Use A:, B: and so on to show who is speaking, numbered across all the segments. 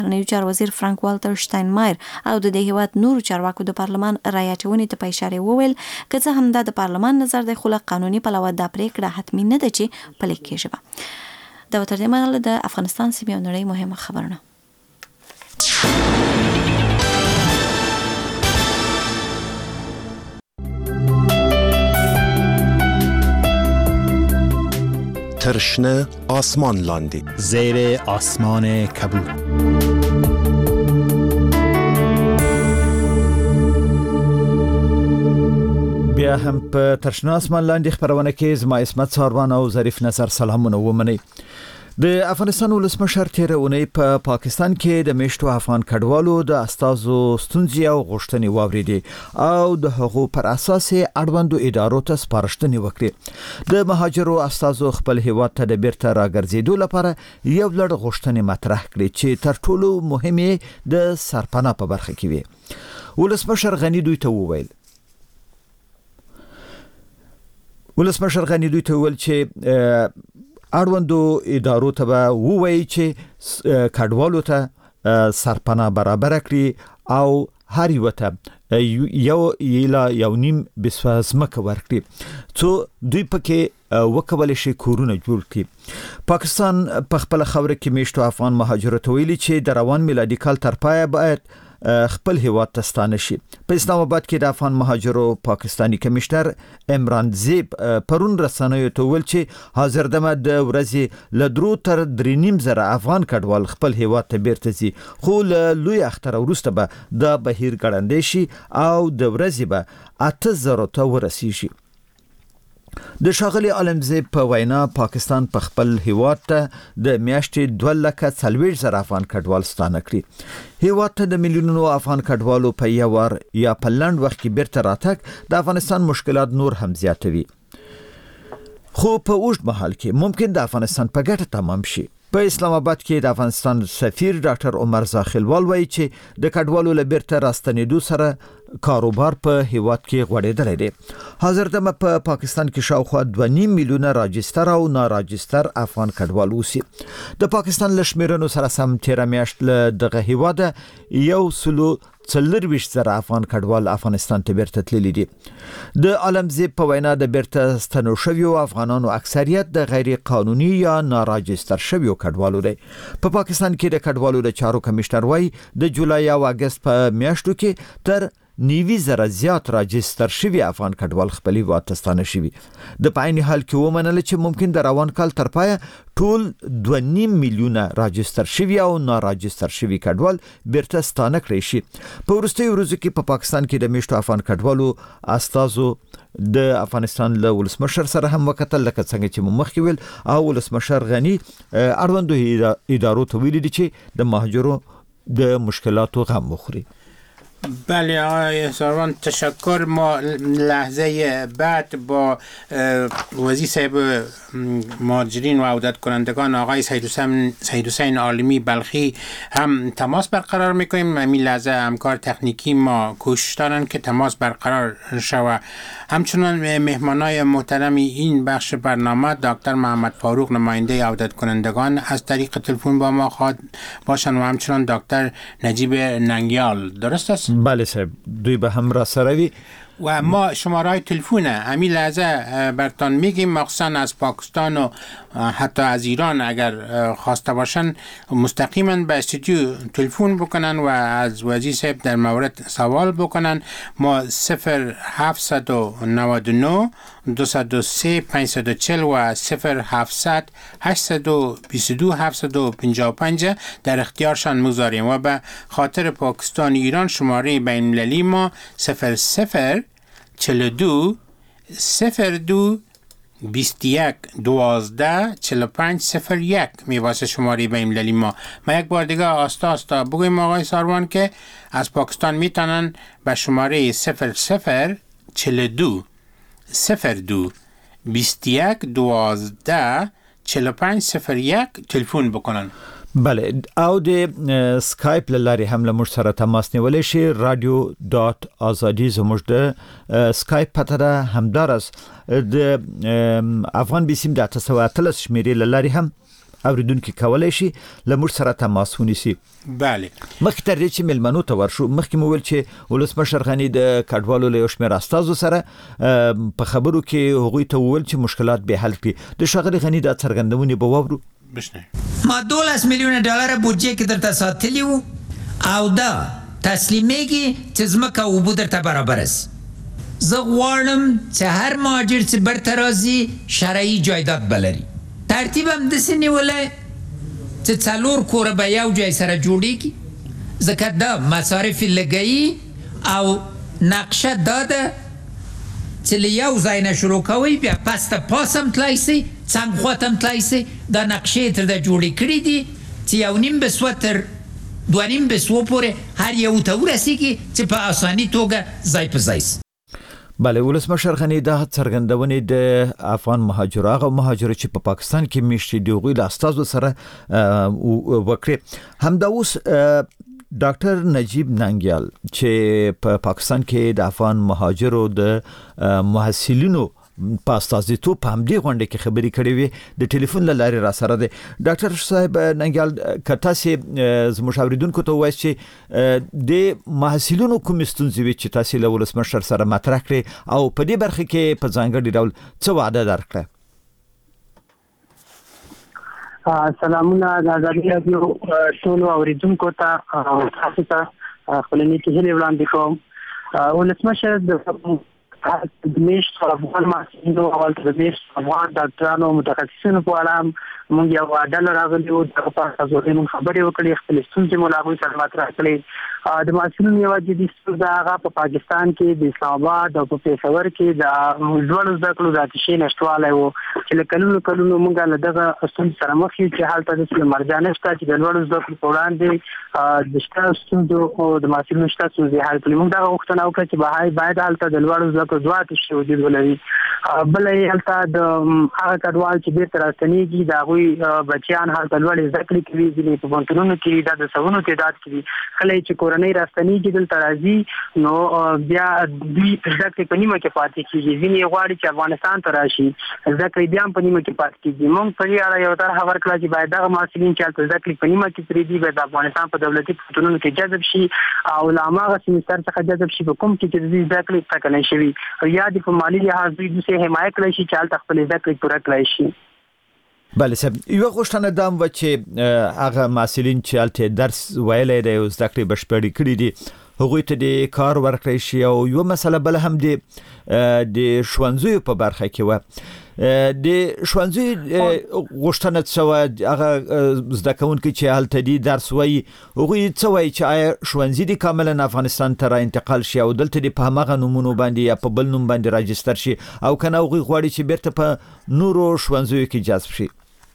A: بهرنیو چارو وزیر فرانک والتر شتاینمایر او د هیواد نورو چارواکو د پارلمان رای اچونې ته په اشاره وویل که څه هم د پارلمان نظر د خلق قانوني پلوه د پریکړه حتمی نه ده چې پلي کېږي. دا تر دې مهاله د افغانستان سیمې او نړۍ مهمه خبرونه.
B: ترشنه آسمان لاندی
C: زیر آسمان کبود. بیا هم په ترشنه آسمان لاندې خبرونه کې زما اسمت ساروان او ظریف نصر سلامونه ومني. د افغانستان ولسمشر تیر اونۍ په پاکستان کې د میشتو افغان کډوالو د استازو ستونزې او غوښتنې واوریدي او د هغو پر اساس اړوندو ادارو ته سپارښتنې وکړي. د مهاجرو استازو خپل هیواد ته د بیرته راګرځېدو لپاره یو لړ غوښتنې مطرح کړې چې تر ټولو مهمه د سرپناه په برخه کې وي. ولسمشر غنی دوی ته وویل چې اړوندو ادارو ته ووایي چې کډوالو ته سرپناه برابر کړي او هر یو ته یو نیم بسمکه ورکړي څو دوی پکې وکولای شي کورونه جوړ کړي. پاکستان په خپل خوره کې میشتو افغان مهاجرو ته ویلي چې د روان میلادي کال تر پایه باید خپل هیواد ته ستانه شي. په اسلام آباد کې د افغان مهاجرو پاکستانی کمشنر عمران زیب پرون رسنیو ته ویل چې حاضر دمه د ورځې ل 3 تر 3.5 زره افغان کډوال خپل هیواد ته بیرته ځي خو لوی اختر وروسته به د بهیر ګړندې شي او د ورځې به 8000 ته ورسیږي. د شاغلي عالمزی په وینا پاکستان په خپل هیواد ته د میاشتې 240,000 افغان کډوال ستانه کړي. هیواد ته د میلیونونو افغان کډوالو په یو ور یا په لنډ وخت کې بیرته راتګ د افغانستان مشکلات نور هم زیاتوي. خو په اوږد مهال کې ممکن د افغانستان په ګټه تمام شي. په اسلام آباد کې د افغانستان سفیر ډاکټر عمر زاخیلوال وایي چې د کډوالو لبرته راستنېدو سره کاروبار په هیواد کې غوړېدلی دی. حاضر دمه په پاکستان کې شاوخوا 2.5 میلیونه راجستر او ناراجستر افغان کډوال اوسي. د پاکستان لشمیرنو سره سم تیر میاشت له دغه هیواد 140,000 افغان کډوال افغانستان ته بیرته تللي دي. د عالمزی په وینا د بیرته ستنو شویو افغانانو اکثریت د غیر قانوني یا ناراجستر شویو کډوالو دی. په پاکستان کې د کډوالو د چارو کمشنر وایي د جولای او اگست په میاشتو کې تر 90,000 زیات راجستر شوی افغان کډوال خپل هیواد ته ستانه شوي. د په عین حال کې ومنل چې ممکن د روان کال تر پایه ټول 2.5 میلیونه راجستر شوی او ناراجستر شوی کډوال بیرته ستانه کړی شي. په وروستیو ورځو کې په پاکستان کې د میشتو افغان کډوالو استازو د افغانستان له ولسمشر سره هم وکتل لکه څنګه چې مخکې ویل او ولسمشر غنی اړوندو ادارو ته ویلي دي چې د مهاجرو د مشکلاتو غم وخوري.
D: بله آقای ساروان تشکر. ما لحظه بعد با وزیر صاحب مهاجرین و عودت کنندگان آقای سید حسین عالمی بلخی هم تماس برقرار میکنیم. همین لحظه همکار تکنیکی ما کوشش دارن که تماس برقرار شود. همچنان مهمانای محترم این بخش برنامه دکتر محمد فاروق نماینده عودت کنندگان از طریق تلفن با ما خواهد باشن و همچنان دکتر نجیب ننگیال. درست است؟
C: بله صاحب دوی به هم را سروی
D: و ما شماره تلفن همین لحظه براتون میگیم مخصوصا از پاکستان و حتی از ایران اگر خواسته باشن مستقیما به استودیو تلفن بکنن و از وزیر صاحب در مورد سوال بکنن. ما 0799 203 540 و 0700 822 755 در اختیارشان میگذاریم و به خاطر پاکستان ایران شماره بین المللی ما 0042 02 21 12 45 01 میواسه شماره بین المللی ما. ما یک بار دیگه آستا بگویم آقای ساروان که از پاکستان میتونن به شماره 0042 02 21 12 45 01 تلفن بکنن.
C: بله او د سکایپ لاري هم له موږ سره تماس نیولای شي. radio.azadi زموږ د سکایپ پته ده. همدارس د افغان بیسیم د 813 شمیرې لاري هم اوریدونکو کولای شي لمر سره تماس ونیسي.
D: بله
C: مخکې تر دې چې ملمنو ته ورشو مخکې مو ویل چې ولسمشر غنی د کډوالو له شمیر استازو سره په خبرو کې هغوی ته وویل چې مشکلات به حل کړي. د ښاغلي غنی د څرګندونې به واورو.
E: ما 12 میلیون ډالر بودجه کې درته ساتلی وو او دا تسلیمیږي چې زمکه او بو درته برابر است. زه غواړم چې هر مهاجر چې برته راځي شرعي جایداد بلري. ترتیب هم داسې نیولی چې 4 کوره به یو ځای سره جوړیږي ځکه دا مصارف لګوي او نقشه دا ده چې له یو ځای نه شروع کوئ بیا پس ته پاس هم تلای سئ څنګ خوا ته هم تلای سئ. دا نقشې تر ده جوړې کړي دي چې 1.5 بسوه تر 2.5 بسوه پورې هر یو ته ورسیږي چې په اساني توګه ځای په ځای سي.
C: بله ولسمشر غنی دا څرګندونې د افغان مهاجرو هغه مهاجرو چې په پاکستان کې میشتي دي هغوی له استازو سره وکړي. همدا اوس ډاکټر نجیب ننګیال چې په پاکستان کې د افغان مهاجرو د محصلینو په استازیتوب په همدې غونډه کې خبرې کړې وي د ټلیفون له لارې را سره دی. ډاکټر صاحب ننګیال که تاسې زموږ اوریدونکو ته ووایاست چې د محصلینو کومې ستونزې وي چې تاسې له ولسمشر سره مطرح کړې او په دې برخه کې په ځانګړي ډول څه وعده درکړه؟
F: سلامونه د ازادي راډیو ټولو اوریدونکو ته او تاسو ته خپل نیکې هیلې وړاندې کوم. ولسمشر د دمیشت افغان محصلینو او د دمیشت افغان ډاکټرانو متخصصینو په اړه موږ یو ډله راغلي وو دغه په اړه موږ خبرې وکړې خپل ستونزې مو له هغوی سره مطرح کړې. د محصلینو یوه جدي ستونزه هغه په پاکستان کې د اسلام آباد او په پېښور کې د لوړو زده کړو د اتشې نشتوالی و چې له کلونو موږ له دغه ستونزې سره مخ یو چې هلته داسې مرجع نشته چې د لوړو زده کړو په وړاندې د شته ستونزو او د محصلینو شته ستونزې حل کړي. موږ دغه غوښتنه وکړه چې باید هلته د لوړو زده کړو 2 اتشې وجود ولري. بله یې هلته د هغه کډوال چې بیرته راستنېږي د هغوی بچیان هلته لوړې زده کړې کوي ځینې په پوهنتونونو کې دا د سوونو تعداد کې دي. کله چې کورنۍ راستنېږي دلته راځي نو بیا دوی زده کړې په نیمه کې پاتې کېږي. ځینې غواړي چې افغانستان ته راشي زده کړې بیا هم په نیمه کې پاتې کېږي. موږ په دې اړه یو طرحه ورکړه چې باید دغه محصلین چې هلته زده کړې په نیمه کې پرېږدي باید د افغانستان په دولتي پوهنتونونو کې جذب شي او له هماغه سیمستر څخه جذب شي په کوم کې چې د دوی زده کړې ټاکلی شوي او یا د په مالي لحاظ دوی داسې حمایه کړی شي چې هلته خپلې زده کړې پوره کړی شي.
C: بله صاحب یوه غوښتنه دا هم وه چې هغه محصلین چې هلته درس ویلی دی او زده کړې بشپړې کړي دي هغوی ته د کار ورکړی شي او یوه مسله بله هم د ښوونځیو په برخه کې وه. د ښوونځي غوښتنه څه وه هغه زده کوونکي چې هلته دي درس وایي هغوی څه وایي چې آیا ښوونځي دي کاملا افغانستان ته را انتقال شي او دلته دې په هماغه نومونو باندې یا په بل نوم باندې راجستر شي او که نه هغوی غواړي چې بیرته په نورو ښوونځیو کې جذب شي؟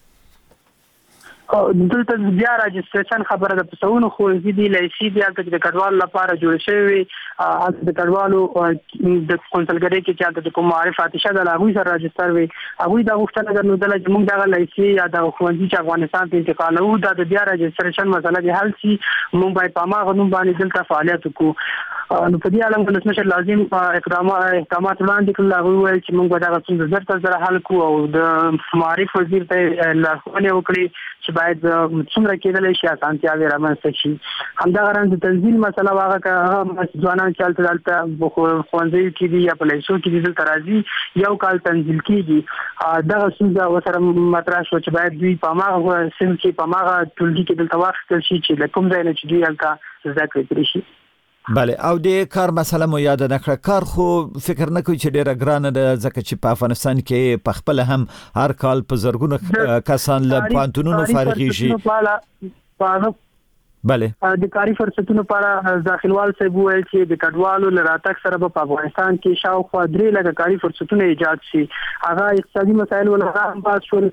F: دلته بیا راجستریشن خبره ده په سوونو ښوونځي دي لیسي دي هلته چې د کډوالو لپاره جوړ شوي وي هلته د کډوالو د کونسلګرۍ کې چې هلته د کوم معارف اتشه ده له هغوی سره راجستر وي. هغوی دا غوښتنه درلودله چې موږ دغه لیسي یا دغه ښوونځي چې افغانستان ته انتقالوو دا د بیا راجستریشن مسله دې حل شي موږ باید په هماغه نوم باندې دلته فعالیت وکړو. نو په دې اړه ولسمشر لازم اقدامات وړاندې کړل. هغوی وویل چې موږ به دغه ستونزه ژر تر ژره حل کړو او د معارف وزیر ته لارښوونې وکړي چې باید څومره کېدلی شي اسانتیاوې رامنځته شي. همدغه رنګ د تنزیل مسله هغه ځوانان چې هلته ښوونځیو کې دي یا په لیسو کې دي دلته راځي یو کال تنزیل کېږي دغه ستونزه ورسره مطرح شوه چې باید دوی په هماغه سیمه کې په هماغه ټولګي کې دلته واخیستل شي چې له کوم ځای نه چې دوی هلته زده کړې کړي شي.
C: بله او د کار مسله مو یاد نه کړه. کار خو فکر نه کوي چې ډیره ګرانه ده ځکه چې په افغانستان کې په خپل هم هر کال په زرګونو کسان له پوهنتونونو فارغېږي. بله
F: د کاري فرصتونو په اړه داخلوال صاحب وویل چې د کډوالو له راتګ سره په افغانستان کې شاوخوا 3 لکه کاري فرصتونه ایجاد شي. هغه اقتصادي مسایل ولغه هم باز شول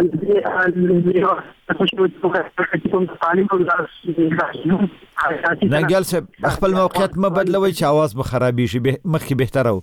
C: ننګیال صاحب خپل موقعیت مه بدلوئ چې اواز به خرابې شي مخکې بهتره و.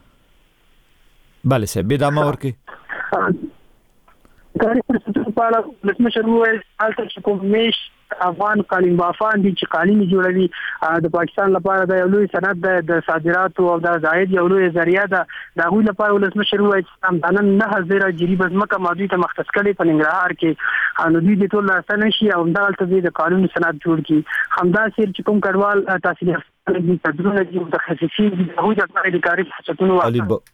C: بله صاحب ادامه ورکړئ.
F: کاري فرصتونو په اړه ولسمشر وویل هلته چې کوم میش افغان قانون بافان دي چې قانون جوړوي د پاکستان لپاره د یو لوی سند د صادراتو او د زائد یو لوی ذریعہ ده د غوی لپاره ولسمشر وایي چې همدانن 9000 جریبه ځمکه ماضي ته مختص کړي په ننګرهار کې نو دوی د ټول راستنه شي او دغلته د قانون سند جوړ کړي همدا سیر چې کوم کډوال تحصیل یافته دي تدرونه دي متخصصین دي هغوی د کاري کاری حاجتونو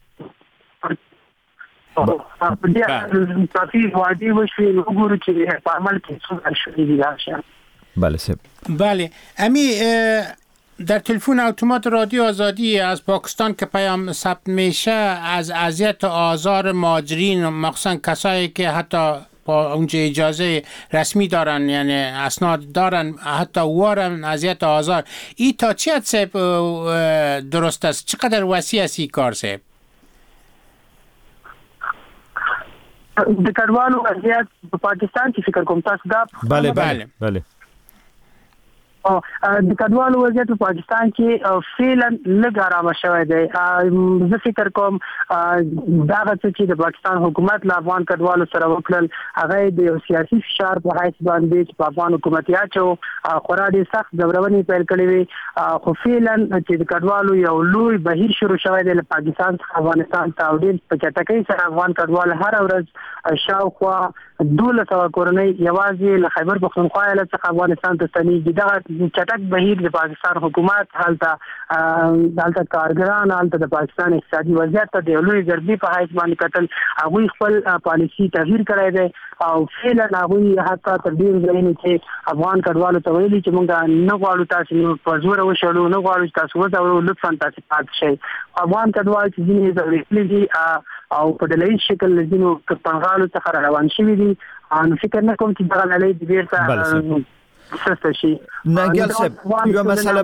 F: په دې کافي وادي وشي وګورو چې په عمل کې څه شوي دي راشه.
C: بله سب
D: بله امی در تلفن اتومات رادیو آزادی از پاکستان که پیام ثبت میشه از اذیت و آزار مهاجرین مخصوصا کسایی که حتی با اونجا اجازه رسمی دارن یعنی اسناد دارن حتی وارن اذیت و آزار ای تا چی حد صاحب درست است چقدر وسیع است این کار صاحب؟
F: د کډوالو اذیت په پاکستان کې فکر کوم تاسو دا
C: بله
F: د کډوالو وضعیت په پاکستان کې فعلا لږ آرام شوی دی. زه فکر کوم دا چې د پاکستان حکومت له افغان کډوالو سره وکړل هغه د یو سیاسي فشار په حیث باندې چې په افغان حکومت یاچو خورا ډېر سخت ځورونې پیل کړې وي خو فعلا چې د کډوالو یو لوی بهیر شروع شوی دی له پاکستان څخه افغانستان ته او ډېر په چټکۍ سره افغان کډوال هر ورځ شاوخوا 1200 کورنۍ یوازې له خیبر پختونخوا ایالت څخه افغانستان ته ستنېږي. دغه چټک بهیر د پاکستان حکومت هلته کارګران هلته د پاکستان اقتصادي وضعیت ته د لوی ضربې په حیث باندې کتل هغوی خپل پالیسي تغییر کړی دی او فعلا هغوی حتی تر ډېر ځایونو کې افغان کډوالو ته ویلي چې موږ نه غواړو تاسو په زوره وشړو نه غواړو چې تاسو وځورو لطفا تاسو پاتې شئ. افغان کډوال چې ځینې ځورېدلي دي او په ډلهییز شکل له ځینو پنغالو څخه روان شوي دي نو فکر نه کوم چې دغه ډلې د بیرته
C: ناګل صاحب یو مسله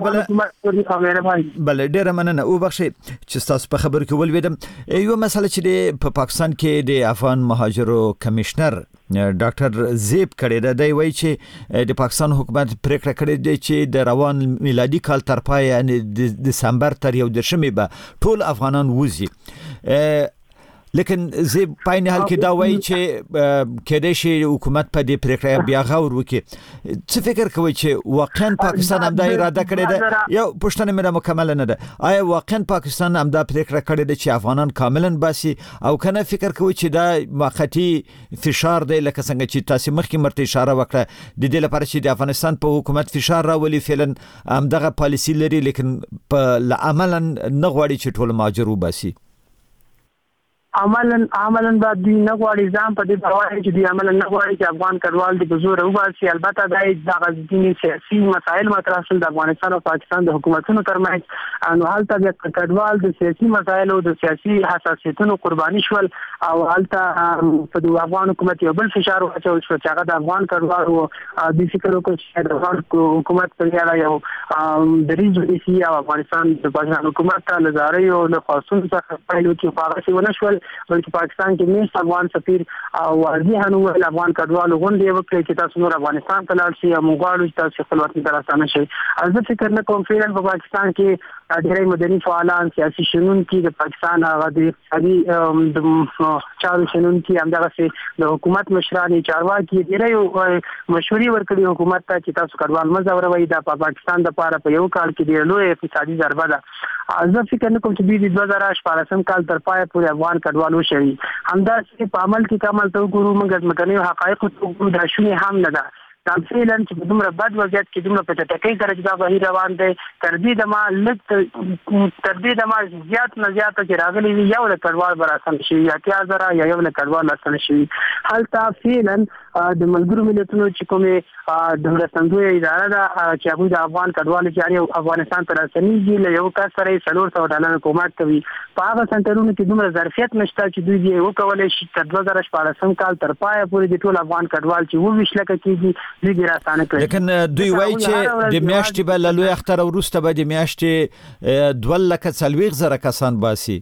C: بله ډیره مننه او بخښئ چې تاسو په خبر کې ولویدم یو مسله چې په پاکستان کې د افغان مهاجرو کمشنر ډاکټر زیب کړی دی وایي چې د پاکستان حکومت پریکړه کړې ده چې د روان میلادي کال تر پای یعنی د دسمبر تر 11 به ټول افغانان وځي لیکن زه پاین حال کې دا وایي چې کېدای شي حکومت په دې پریکړه بیا غور وکړي. څه فکر کوئ چې واقعا پاکستان همدا اراده کړې ده یو پوښتنه مې مکمل نه ده آیا واقعا پاکستان همدا پریکړه کړې ده چې افغانان کاملا باسي او کنه فکر کوئ چې دا موقتی فشار دی لکه څنګه چې تاسو مخکې مرته اشاره وکړه د دې لپاره چې د افغانستان په حکومت فشار راولي فعلا همدغه پالیسی لري لیکن په عملا نه غواړي چې ټول مهاجر وباسي
F: عملاً بعد دوی نه غواړي ځان په دې باور چې دوی عملاً نه غواړي چې افغان کډوال د بزور وباسي. البته دا د غزنی سیاسي مسایل مطرح شول د افغانستان او پاکستان د حکومتونو ترمنځ نو هلته د کډوال د سیاسي مسایل او د سیاسي حساسیتونو قرباني شول او هلته په د افغان حکومت یو بل فشار واچول شو چې هغه د افغان کډوال او د فکر وکړي چې د افغان حکومت په اړه یو دریځ ونیسي او افغانستان د پاکستان حکومت ته لزاري او له خاصون څخه پیل وکړي خو هغه ونه شول بلکې پاکستان کې مېشت افغان سفیر او واضح نو افغان کډوالو غونډې وکړي چې تاسو نور افغانستان ته لاړ شئ او موږ غواړو چې تاسو خپل وطن ته راستانه شئ. زه فکر نه کوم فعلا په پاکستان کې ډېری مدني فعالان سیاسي شنونکي د پاکستان هغه د اقتصادي د چارو شنونکي همدغه د حکومت مشران چارواکي ډېری مشورې ورکړي حکومت ته چې تاسو کډوال مه ځوروئ دا په پاکستان لپاره په یو کال کې ډېر لوی اقتصادي ضربه ده. زه فکر نه کوم چې دوی د 2014 کال تر پای پورې افغان کډوال وشوي همداسې په عمل کې کمال ته وګورو موږ ځمکنیو حقایقو ته وګورو دا شونې هم نه ده دا فعلا چې په دومره بد وضعیت کې دومره په چټکۍ سره چې دا بهیر روان دی تر دې دمه زیات نه زیات چې راغلي وي یو له کډوال به راستانه شوي یا 1000 یا یو له کډوال راستانه شوي. هلته فعلا د ملګرو ملتونو چې کومې د مرستندویه اداره ده چې هغوی د افغان کډوالو چې افغانستان ته راستنېږي له یو کس سره $400 کومک کوي په هغه سنټرونو کې دومره ظرفیت نشته چې دوی یې وکولی شي تر 2014 کال تر پایه پورې د ټول افغان کډوال چې 22 لکه کېږي دوی دې راستانه کړي.
C: لیکن دوی وایي چې د میاشتې به له لوی اختر وروسته به د میاشتې 2,40,000 کسان باسي.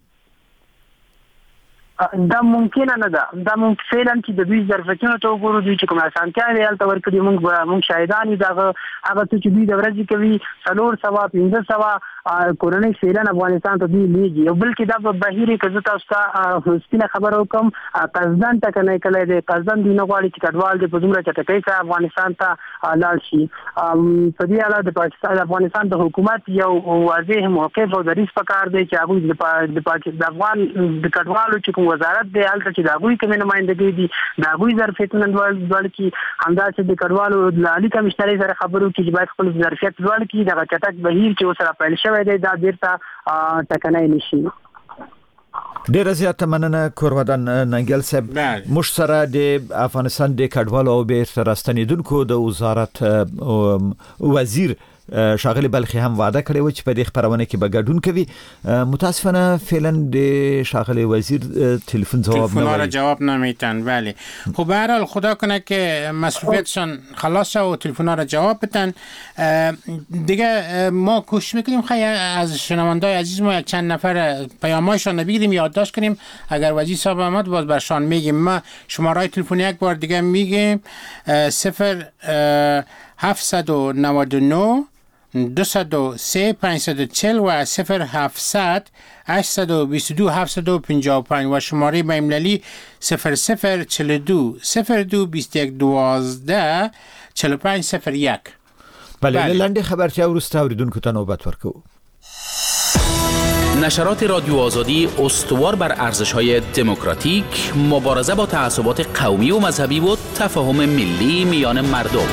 F: دا ممکن نه ده دا ممکن فعلا چې د دوی ظرفیتونو ته وګورو دوی چې کوم اسانتیاوې هلته ورکړي موږ شاهدان یو هغه څه چې دوی د ورځې کوي 400 500 کورنۍ سیلان افغانستان ته دی لیږي او بلکې دا په بهیري کزه تاسو ته سپینه خبر وکم قزدن ټکنه کله دی قزدن دی نه غواړي چې کډوال د پزمره چټکۍ سره افغانستان ته لاړ شي په دې اړه د پاکستان افغانستان د حکومت یو واضح موقف او دریځ پکار دی چې هغه د پاکستان افغان د کډوالو چې کوم وزارت دی هلته چې د هغوی کوم نمائندګي دي د هغوی ظرفیتونه لوړ کړي همدا چې د کډوالو د عالی کمشنري سره خبرو کې چې باید خپل ظرفیت لوړ کړي دغه چټک بهیر چې وسره پیل شوی دی دا بیرته ټکنۍ نشي.
C: ډیره زیاته مننه کورودان ننګل صاحب. موږ سره د افغانستان د کډوالو او بیرته راستنیدونکو د وزارت وزیر شاغلی بلخی هم وعده کړی و چې په دې خبرونه کې به ګډون کوي. متاسفانه فعلا د شاغلی وزیر تلفن
D: جواب نمیتن. بله خب به هر حال خدا کنه که مسئولیتشان خلاص و تلفن‌ها را جواب بدن. دیگه ما کوشش میکنیم خیلی از شنوندای عزیز ما یک چند نفر پیامایشان بگیریم یادداشت کنیم اگر وزیر صاحب آمد باز برشان میگیم. ما شماره تلفن یک بار دیگه میگیم 0799 203 540 و 0700 822 755 و شماره بین‌المللی 0042 02 21 12 4501.
C: بله لنډه خبرچه ورسته اوریدونکو ته نوبت ورکو.
G: نشرات رادیو آزادی استوار بر ارزش‌های دموکراتیک، مبارزه با تعصبات قومی و مذهبی و تفاهم ملی میان مردم.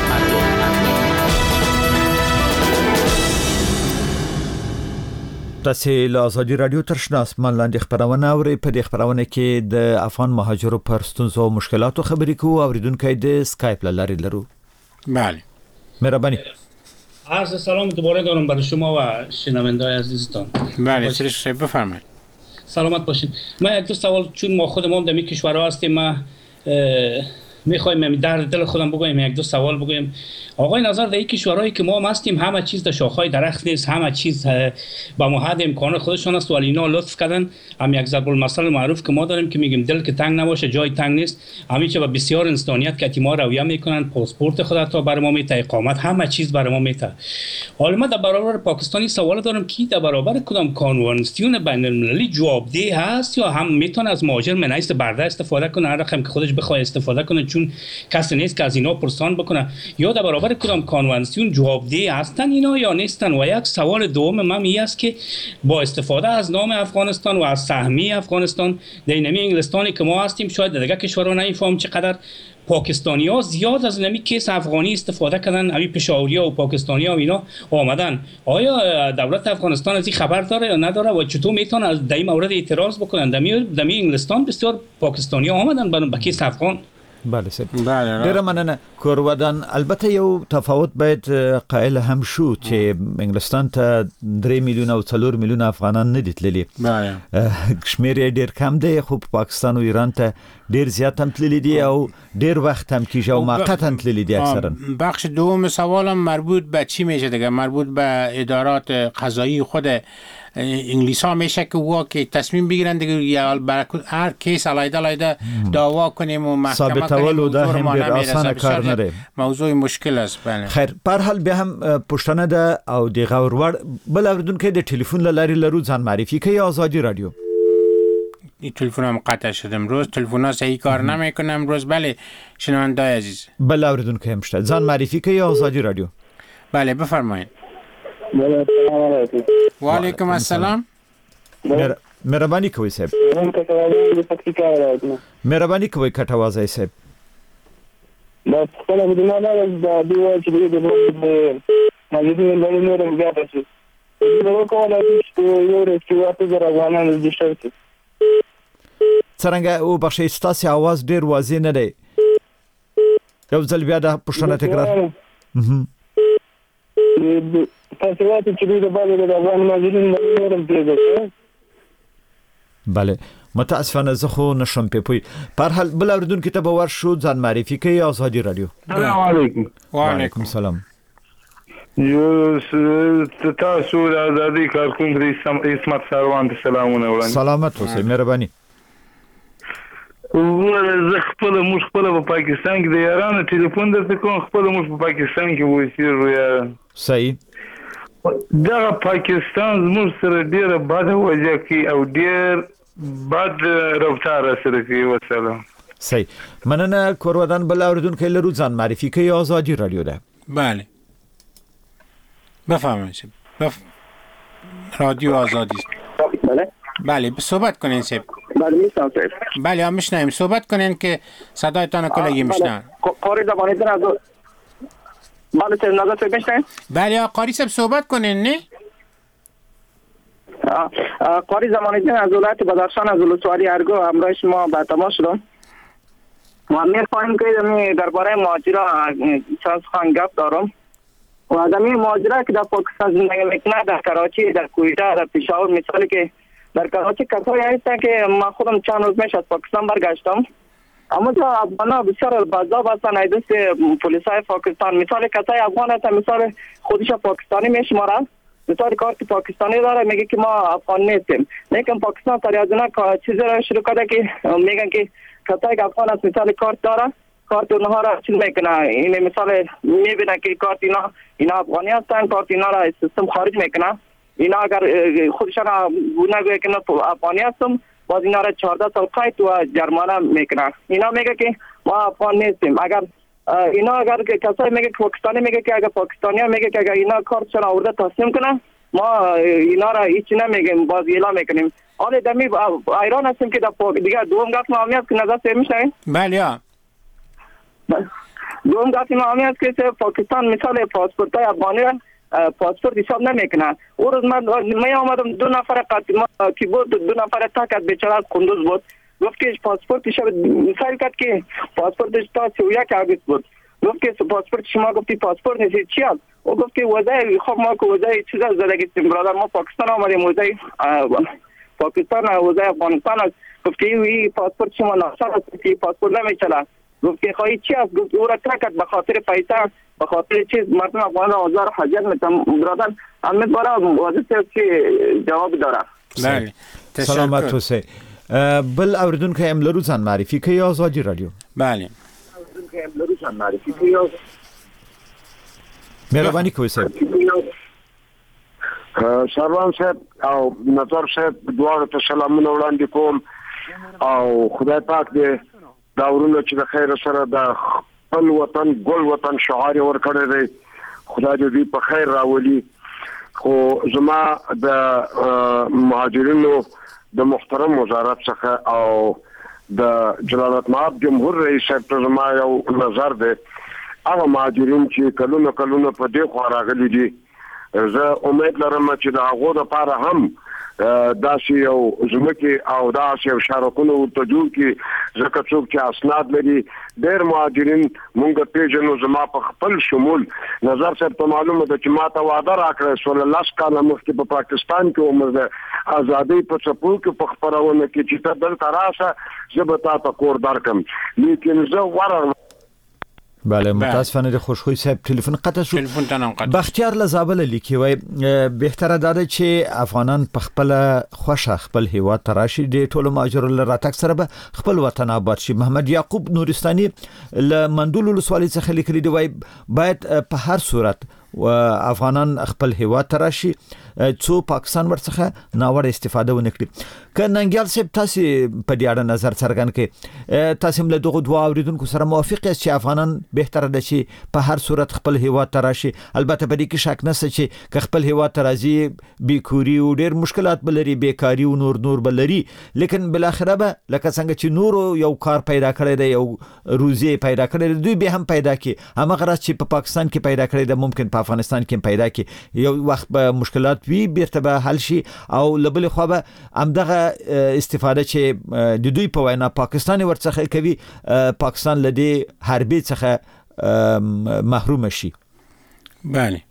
C: تاسو له آزادی رادیو ترشنا اسمان لاندې خبرونه اورئ. په دې خبرونه کې د افغان مهاجرو پر ستونزو او مشکلاتو خبرې کوو. اوریدونکو د اسکایپ لاري لرو.
D: بله
C: مهرباني.
H: عرض سلام دوباره دارم برای شما و شنونده‌های عزیزتان.
D: بله چشم بفرمایید.
H: سلامت باشین. من یک دو سوال چون ما خودمون در این کشورها هستیم ما میخوایم در دل خودم بگویم یک دو سوال بگویم. آقای نظر در این کشورهایی که ما هستیم همه چیز در شاخهای درخت نیست، همه چیز با ما حد امکان خودشان است ولی اینا لطف کردن هم یک ضرب المثل معروف که ما داریم که میگیم دل که تنگ نباشه جای تنگ نیست. همین که با بسیار انسانیت که ما رویه میکنن پاسپورت خودت را برای ما میته اقامت همه چیز برای ما میته. حالا من در برابر پاکستانی سوال دارم که در برابر کدام کنوانسیون بین المللی جوابدeh هست یا هم میتونه از مهاجر منیست برده استفاده کنه هر رقم که خودش بخواد استفاده کنه چون کسی نیست که از اینا پرسان بکنه یا در برابر کدام کنوانسیون جوابدeh هستن اینا یا نیستن. و یک سوال دوم من این است که با استفاده از نام افغانستان و از سهمیه افغانستان در اینمی انگلستانی که ما هستیم شاید دیگه کشورها نمیفهم چقدر پاکستانی‌ها زیاد از نمی کیس افغانی استفاده کردن همین پشاوری‌ها و پاکستانی‌ها و اینا آمدن. آیا دولت افغانستان از این خبر داره یا نداره و چطور میتونه از در این مورد اعتراض بکنن؟ در انگلستان بسیار پاکستانی‌ها آمدن به کیس افغان.
C: بله سر. ډیره مننه کورودان. البته یو تفاوت باید قائل هم شو چې انګلستان ته 3 میلیون او 4 میلیون افغانان نه دي تللي.
D: بله
C: شمیر ډیر کم دی خو پاکستان او ایران ته ډیر زیات هم تللي دي او ډیر وخت هم کیږي او موقتا تللي دي اکثرا.
D: بخش دوم سوالم مربوط به چی میشه دیگه؟ مربوط به ادارات قضایی خود انگلیس ها میشه که وا که تصمیم بگیرن دیگه یا هر کیس علیده دعوا کنیم و محکمه کنیم و دور ما نمیرسه. موضوع مشکل است. بله
C: خیر پر حال به هم پښتنه ده او د غورور بل اوردونکو د ټلیفون لاري لرو ځان معرفي کوي آزادی رادیو.
D: این تلفنم قطع شد امروز، تلفن‌ها صحیح کار نمیکنه امروز. بله شنونده عزیز
C: بل اوردونکو هم شته ځان معرفی کوي آزادی رادیو.
D: بله بفرمایید. و علیکم السلام.
C: مهربانی کوي صاحب. مهربانی کوي کټوازای صاحب.
I: بس خپل بدونه دا دی چې د ماجدي له نورم بیا تاسو نو کومه چې یو رسیواته درغوانه د شرط
C: څنګه او بخښي ستاسو आवाज ډیر واضح نه دی. یو ځل بیا د پښتنه تکرار.
I: تاسو واته چې د باندې د افغان ماجدي له نورم پیږي.
C: بله متاسفانه زه خو نشم پوی. پر حال بل اوردونکو ته به ورشو ځان معرفي کوي آزادی رادیو.
I: السلام علیکم.
C: و علیکم السلام.
I: یو تاسو د آزادی کارکون اسمت سروان سلامونه وړاندې.
C: سلامت اوسئ مهرباني.
I: زه خپل په پاکستان کې د یارانو ټلیفون درته کوم خپل موږ په پاکستان کې وایو یا
C: صحیح
I: دغه پاکستان زموږ سره ډیره بده وجه کوي او ډیر بد رفتار سره کوي. وسلام.
C: صحیح. مننه. کورودان بل اوریدونکو لرو ځان معرفي کوي. آزادی رادیو ده.
D: بله بفرمایید. رادیو آزادی. بله صحبت کنین سب.
I: بله میشنم سب.
D: بله هم میشنیم. صحبت کنین که صدایتان کلگی میشنن.
I: قاری زبانیتون از بله سب نظر سب میشنیم.
D: بله قاری سب صحبت کنین نه؟
I: قاری زمانیتون از ولایت بدخشان از ولسوالی ارگو همراه شما به تماس شدم. ما میخوایم که درباره مهاجران چند سخن گپ دارم. و از این مهاجران که در پاکستان زندگی میکنه، در کراچی، در کویتا، در پشاور، مثالی که در کراچی کسایی هستن که من خودم چند روز میشه از پاکستان برگشتم، اما تو افغانا بسیار بازداب هستن. ایدوست پلیسای پاکستان مثال کسایی افغان هستن، مثال خودش پاکستانی میشمارن، مثال کارت پاکستانی داره، میگه که ما افغان نیستیم. لیکن پاکستان تریازونه چیزی را شروع کرده که میگن که کسایی که افغان هست مثال کارت داره، کارت اونها را چیز میکنه. این مثال میبینه که کارت اینا افغانی هستن، کارت اینا را سیستم خارج میکنه. اینا اگر خودشان نگویه که نه افغانی هستم، باز اینا را 14 سال قید و جرمانه میکنه. اینا میگه که ما افغان نیستیم. اگر اینا اگر کسایی میگه که پاکستانی میگه که اگر پاکستانی ها میگه که اگر اینا کارتشان آورده تسلیم کنه، ما اینا را هیچی نمیگیم، باز اعلام میکنیم. حالا دمی ایران هستیم که دیگه دوم گفت ما همیت که نظر سه میشنیم.
D: بله
I: دوم گفت ما همیت که پاکستان مثال پاسپورت های افغانی را پاسپورت حساب نمیکنه. او روز من آمدم 2 نفر کی بود، 2 نفر تاکت بیچاره از کندوز بود، گفت که پاسپورتش مثال کرد که پاسپورتش تا 31 آگوست بود. گفت که پاسپورت شما، گفتی پاسپورت نیست چی است؟ او گفت که وضعی خب ما که وضعی چیز از زندگی برادر ما پاکستان آمدیم، وضعی پاکستان وضعی افغانستان است. گفت که این پاسپورت شما ناقص است که پاسپورت نمیچله. گفت که خواهی چی است؟ گفت او را ترکت به خاطر پیسه، به خاطر چیز مردم افغان را آزار حاجت میتونم. برادر امیدوارم واضح که جواب داره.
D: بله
C: سلامت اوسه. بل اوریدونکو هم لرو ځان معرفي کوي. آزادی رادیو.
D: بله
C: مهرباني کوئ صاحب.
J: سروان صاحب او نظر صاحب دواړو ته سلامونه وړاندې کوم او خدای پاک دې دا ورونه چې د خیر سره د خپل وطن ګل وطن شعار ورکړی دی، خدای دې په خیر راولي. خو زما د مهاجرینو د محترم وزارت څخه او د جلالت مآب جمهور رئیس صاحب ته زما یو نظر دی. هغه مهاجرین چې کلونه په دې خوا راغلي دي، زه امید لرم چې د هغو لپاره هم داسې یو ځمکې او داسې یو شارکونه ورته جوړ کړي، ځکه څوک چې اسناد لري. ډېر مهاجرین مونږ پیژنو. زما په خپل شمول نظر صاحب ته معلومه ده چې ما ته وعده راکړی سوله 10 کاله مخکې په پاکستان کې عمر د ازادۍ په څپو کې په خپرونه کې چې ته دلته راشه زه به تا ته کور درکم، لیکن زه ورغلم.
C: بله متاسفانه خوشخوی صاحب تلفن قطع شد. بختیار لزابل لیکي وای بهتره ده چې افغانان په خپل خوشا خپل هیواد تراشي د ټولو ماجر لراتک سره به خپل وطن آباد شي. محمد یعقوب نورستاني ل مندول ولسوالۍ څخه لیکلي دی وای باید په هر صورت و افغانان خپل هیواد تراشي څو پاکستان ورڅخه ناوړه استفاده ونکړي. که ننګیال صاحب تاسو په دې اړه نظر څرګند کړئ، تاسو هم له دغه دوه اوریدونکو سره موافق یاست چې افغانان بهتره ده چې په هر صورت خپل هیواد تراشي؟ البته په دې کې شک نشته چې که خپل هیواد ترازي بیکوري او ډېر مشکلات بلري، بیکاری او نور بلري، لیکن بل اخره به لکه څنګه چې نور یو کار پیدا کړی دی، یو روزي پیدا کړی دی، دوی به هم پیدا کی. هغه راز چې په پاکستان کې پیدا کړی دی ممکن په افغانستان کې پیدا کی. یو وخت به مشکلات وی بیرته به حل شي او لبل خو به همدغه استفاده چې د دوی په وینا پاکستان ورڅخه کوي، پاکستان لدی حربي څخه محروم شي.
D: بله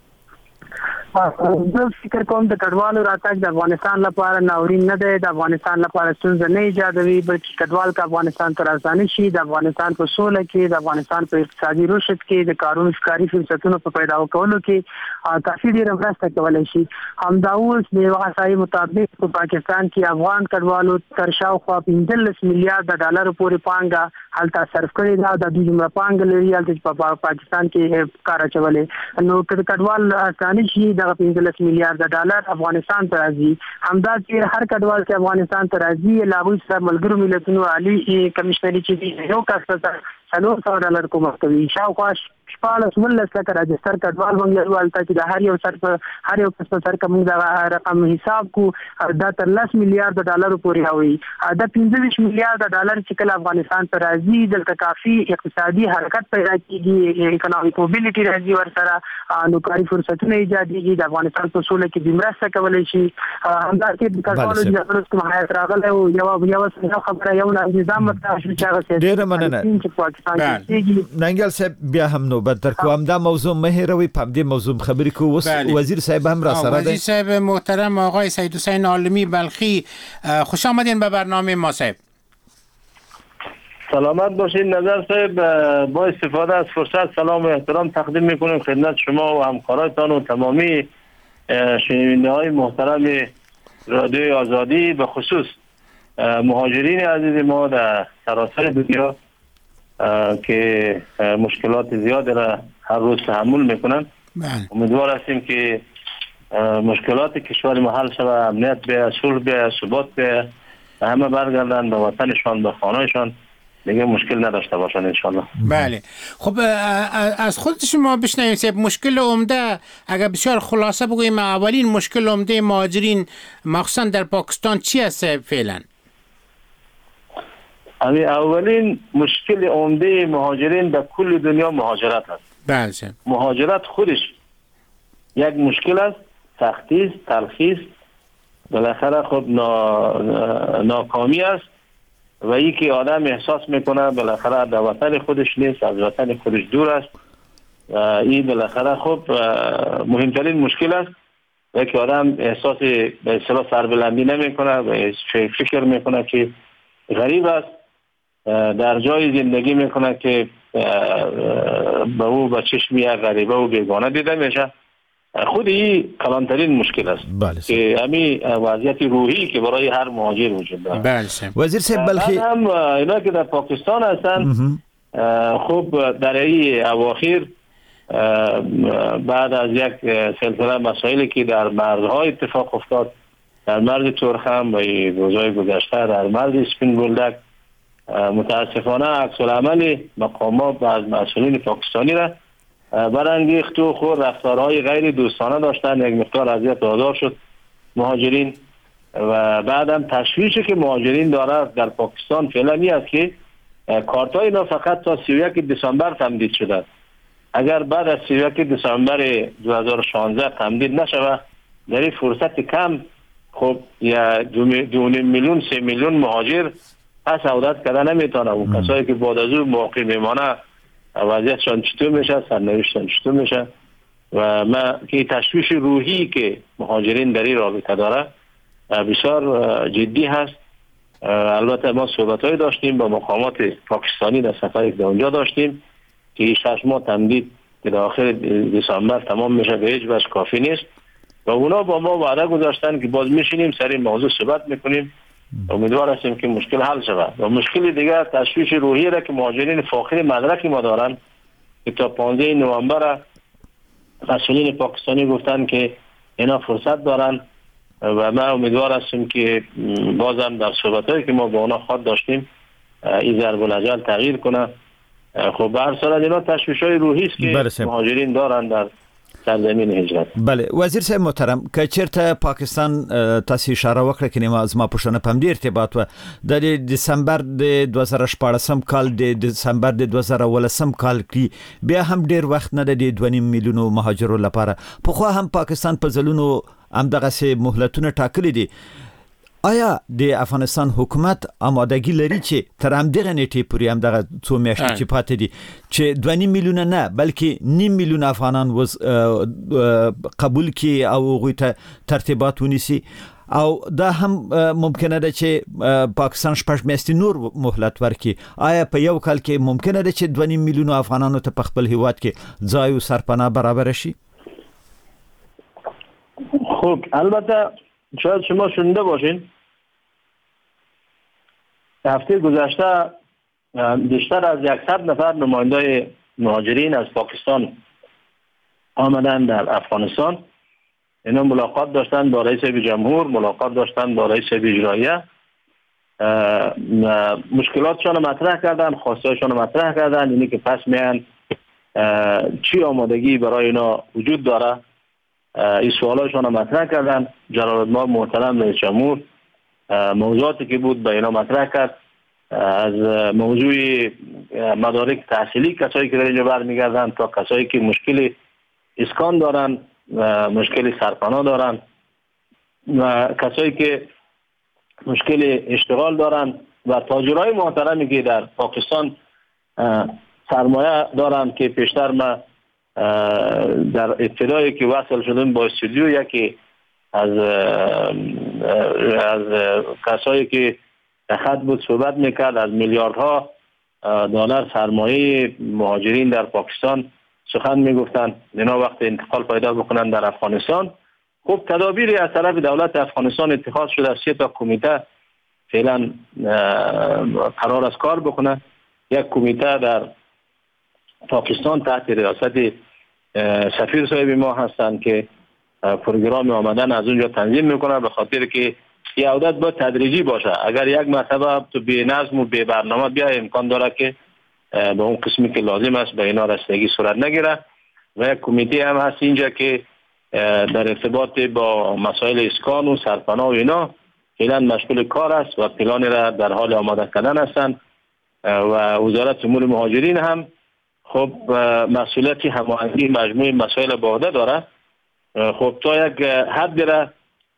F: زه فکر کوم د کډوالو راتګ د افغانستان لپاره ناورین نه دی، د افغانستان لپاره ستونزه نه ایجادوي، بلکې کډوال که افغانستان ته راځي شي د افغانستان په سوله کې، د افغانستان په اقتصادي رشد کې، د کارونو ښکاري فرصتونو په پیدا کولو کې کافي ډېره مرسته کولی شي. همدا اوس د یو احصایې مطابق په پاکستان کې افغان کډوالو تر شاوخوا 15 میلیارډ ډالر پورې پانګه هلته صرف کړې ده. د دوی دومره پانګه لري هلته چې په پاکستان کې کار اچولې. نو که د کډوال اسانه شي د دغه 15 میلیارډ ډالر افغانستان ته راځي. همدا چې هر کډوال چې افغانستان ته راځي لاغوي سره ملګرو ملتونو عالی کمشنري چې یو کس ته $400 کوم کوي. شاوخوا 14 لکه راجستر کډوال مونږ یو الته چې د هر یو سر په هر یو کس په سر کوم د رقم حساب کو دا تر $10 میلیارډ پورې راوي. دا 15 میلیارډ ډالر چې کله افغانستان ته راځي دلته کافي اقتصادي حرکت پیدا کیږي، اکونومیک موبیلیټي راځي، ورسره نوکاري فرصتونه ایجادېږي، د افغانستان په سوله کې د مرسته کولای شي. همدا چې د کډوالو د خپل کوم حیات راغله او یو خبره یو نظام مطرح شو چې هغه
C: ډېر مننه ننګل صاحب. بیا هم نوبت در کوم دا موضوع مهروي په دې موضوع خبرې کو. وس وزیر صاحب هم را سره ده.
D: وزیر صاحب محترم آقای سید حسین عالمی بلخی، خوش آمدین به برنامه ما صاحب.
K: سلامت باشید نظر صاحب. با استفاده از فرصت سلام و احترام تقدیم میکنیم خدمت شما و همکارانتان و تمامی شنونده های محترم رادیو آزادی، به خصوص مهاجرین عزیز ما در سراسر دنیا که مشکلات زیاد را هر روز تحمل میکنن. امیدوار هستیم که مشکلات کشور ما حل شود، امنیت به صلح به ثبات به همه برگردن به وطنشان به خانهشان، دیگه مشکل نداشته باشن انشالله.
D: بله خب از خود شما بشنویم صاحب، مشکل عمده اگر بسیار خلاصه بگوییم اولین مشکل عمده مهاجرین مخصوصا در پاکستان چی است فعلا؟
K: اولین مشکل عمده مهاجرین در کل دنیا مهاجرت است.
D: بله.
K: مهاجرت خودش یک مشکل است، سختی است، تلخی است، بالاخره خب ناکامی است و ای که آدم احساس میکنه بالاخره در وطن خودش نیست، از وطن خودش دور است و این بالاخره خب مهمترین مشکل است و که آدم احساس به اصطلاح سربلندی نمیکنه و فکر میکنه که غریب است، در جای زندگی میکنه که به او به چشم یک غریبه و بیگانه دیده میشه. خود این کلانترین مشکل است که همین وضعیت روحی که برای هر مهاجر وجود دارد.
C: وزیر صاحب بلخی
K: هم اینا که در پاکستان هستن خب در این اواخر بعد از یک سلسله مسائلی که در مرزهای اتفاق افتاد، در مرز تورخم و روزهای گذشته در مرز اسپین بولدک، متاسفانه عکس العمل مقامات و از مسئولین پاکستانی را برانگیخت و خود رفتارهای غیر دوستانه داشتن، یک مقدار اذیت و آزار شد مهاجرین و بعدم تشویشی که مهاجرین داره در پاکستان فعلا این است که کارتای اینا فقط تا 31 دسامبر تمدید شده. اگر بعد از 31 دسامبر 2016 تمدید نشود در این فرصت کم خب یا 2 میلیون 3 میلیون مهاجر پس عودت کردن نمیتونه. و کسایی که بعد از اون موقع میمانه وضعیتشان چطور میشه، سرنوشتشان چطور میشه و ما که تشویش روحی که مهاجرین در این رابطه داره بسیار جدی هست. البته ما صحبت‌های داشتیم با مقامات پاکستانی در سفری که اونجا داشتیم که 6 ماه تمدید که در آخر دسامبر تمام میشه به هیچ وجه کافی نیست و اونا با ما وعده گذاشتن که باز میشینیم سر این موضوع صحبت میکنیم. امیدوار هستیم که مشکل حل شود. و مشکل دیگر تشویش روحی را که مهاجرین فاقد مدرک ما دارن که تا 15 نوامبر مسئولین پاکستانی گفتن که اینا فرصت دارن و ما امیدوار هستیم که بازم در صحبتایی که ما با اونا خواهد داشتیم این ضرب الاجل تغییر کنه. خب به هر صورت اینا تشویش‌های روحی است که مهاجرین دارن در سرزمین هجرت.
C: بله وزیر صاحب محترم که چیرته پاکستان تاسو اشاره وکړه کینه ما از ما پښتنه پم دې ارتباط و د دسمبر د 2014 کال د دسمبر د 2018 کال کې بیا هم ډیر وخت نه د 2.5 میلیونو مهاجرو لپاره په خو هم پاکستان په ځلونو هم دغه سه مهلتونه ټاکلي دي. آیا د افغانستان حکومت آمادگی لري چې تر همدغه نیټې پورې هم دغه څو میاشتې چې پاتې دي چې 2.5 میلیونه نه بلکې 9 میلیون افغانان قبول کړي او غوي ته ترتیبات ونیسي او دا هم ممکنه ده چې پاکستان 6 میاشتې نور مهلت ورکړي؟ آیا په یو کال کې ممکنه ده چې 2.5 میلیون افغانانو ته په خپل هیواد کې ځای او سرپناه برابر شي؟
K: خب البته شاید شما شنیده باشین هفته گذشته بیشتر از 100 نفر نماینده مهاجرین از پاکستان آمدن در افغانستان اینا ملاقات داشتن با رئیس جمهور، ملاقات داشتن با رئیس اجراییه، مشکلاتشان مطرح کردن، خواستهایشان مطرح کردن، اینی که پس میان چی آمادگی برای اینا وجود داره، این سوالاشون مطرح کردن. جلال‌المآب محترم رئیس جمهور موضوعاتی که بود به اینا مطرح کرد، از موضوع مدارک تحصیلی کسایی که در اینجا برمیگردن تا کسایی که مشکل اسکان دارن، مشکل سرپناه دارن و کسایی که مشکل اشتغال دارن و تاجرای محترمی که در پاکستان سرمایه دارن که پیشتر ما در ابتدایی که وصل شدیم با استودیو یکی از کسایی که خط بود صحبت میکرد از میلیاردها دلار سرمایه مهاجرین در پاکستان سخن میگفتن. اینا وقت انتقال پیدا بکنن در افغانستان، خب تدابیری از طرف دولت افغانستان اتخاذ شده. 3 تا کمیته فعلا قرار از کار بکنه. یک کمیته در پاکستان تحت ریاست سفیر صاحب ما هستند که پروگرام آمدن از اونجا تنظیم میکنه، به خاطر که این عودت باید تدریجی باشه. اگر یک مرتبه تو بی نظم و بی برنامه بیا، امکان داره که به اون قسمی که لازم است به اینا رسیدگی صورت نگیره. و یک کمیته هم هست اینجا که در ارتباط با مسائل اسکان و سرپناه و اینا فعلا مشغول کار است و پلان را در حال آماده کردن هستند. و وزارت امور مهاجرین هم خب مسئولیت هماهنگی مجموع مسائل با عهده داره. خب تا یک حدی را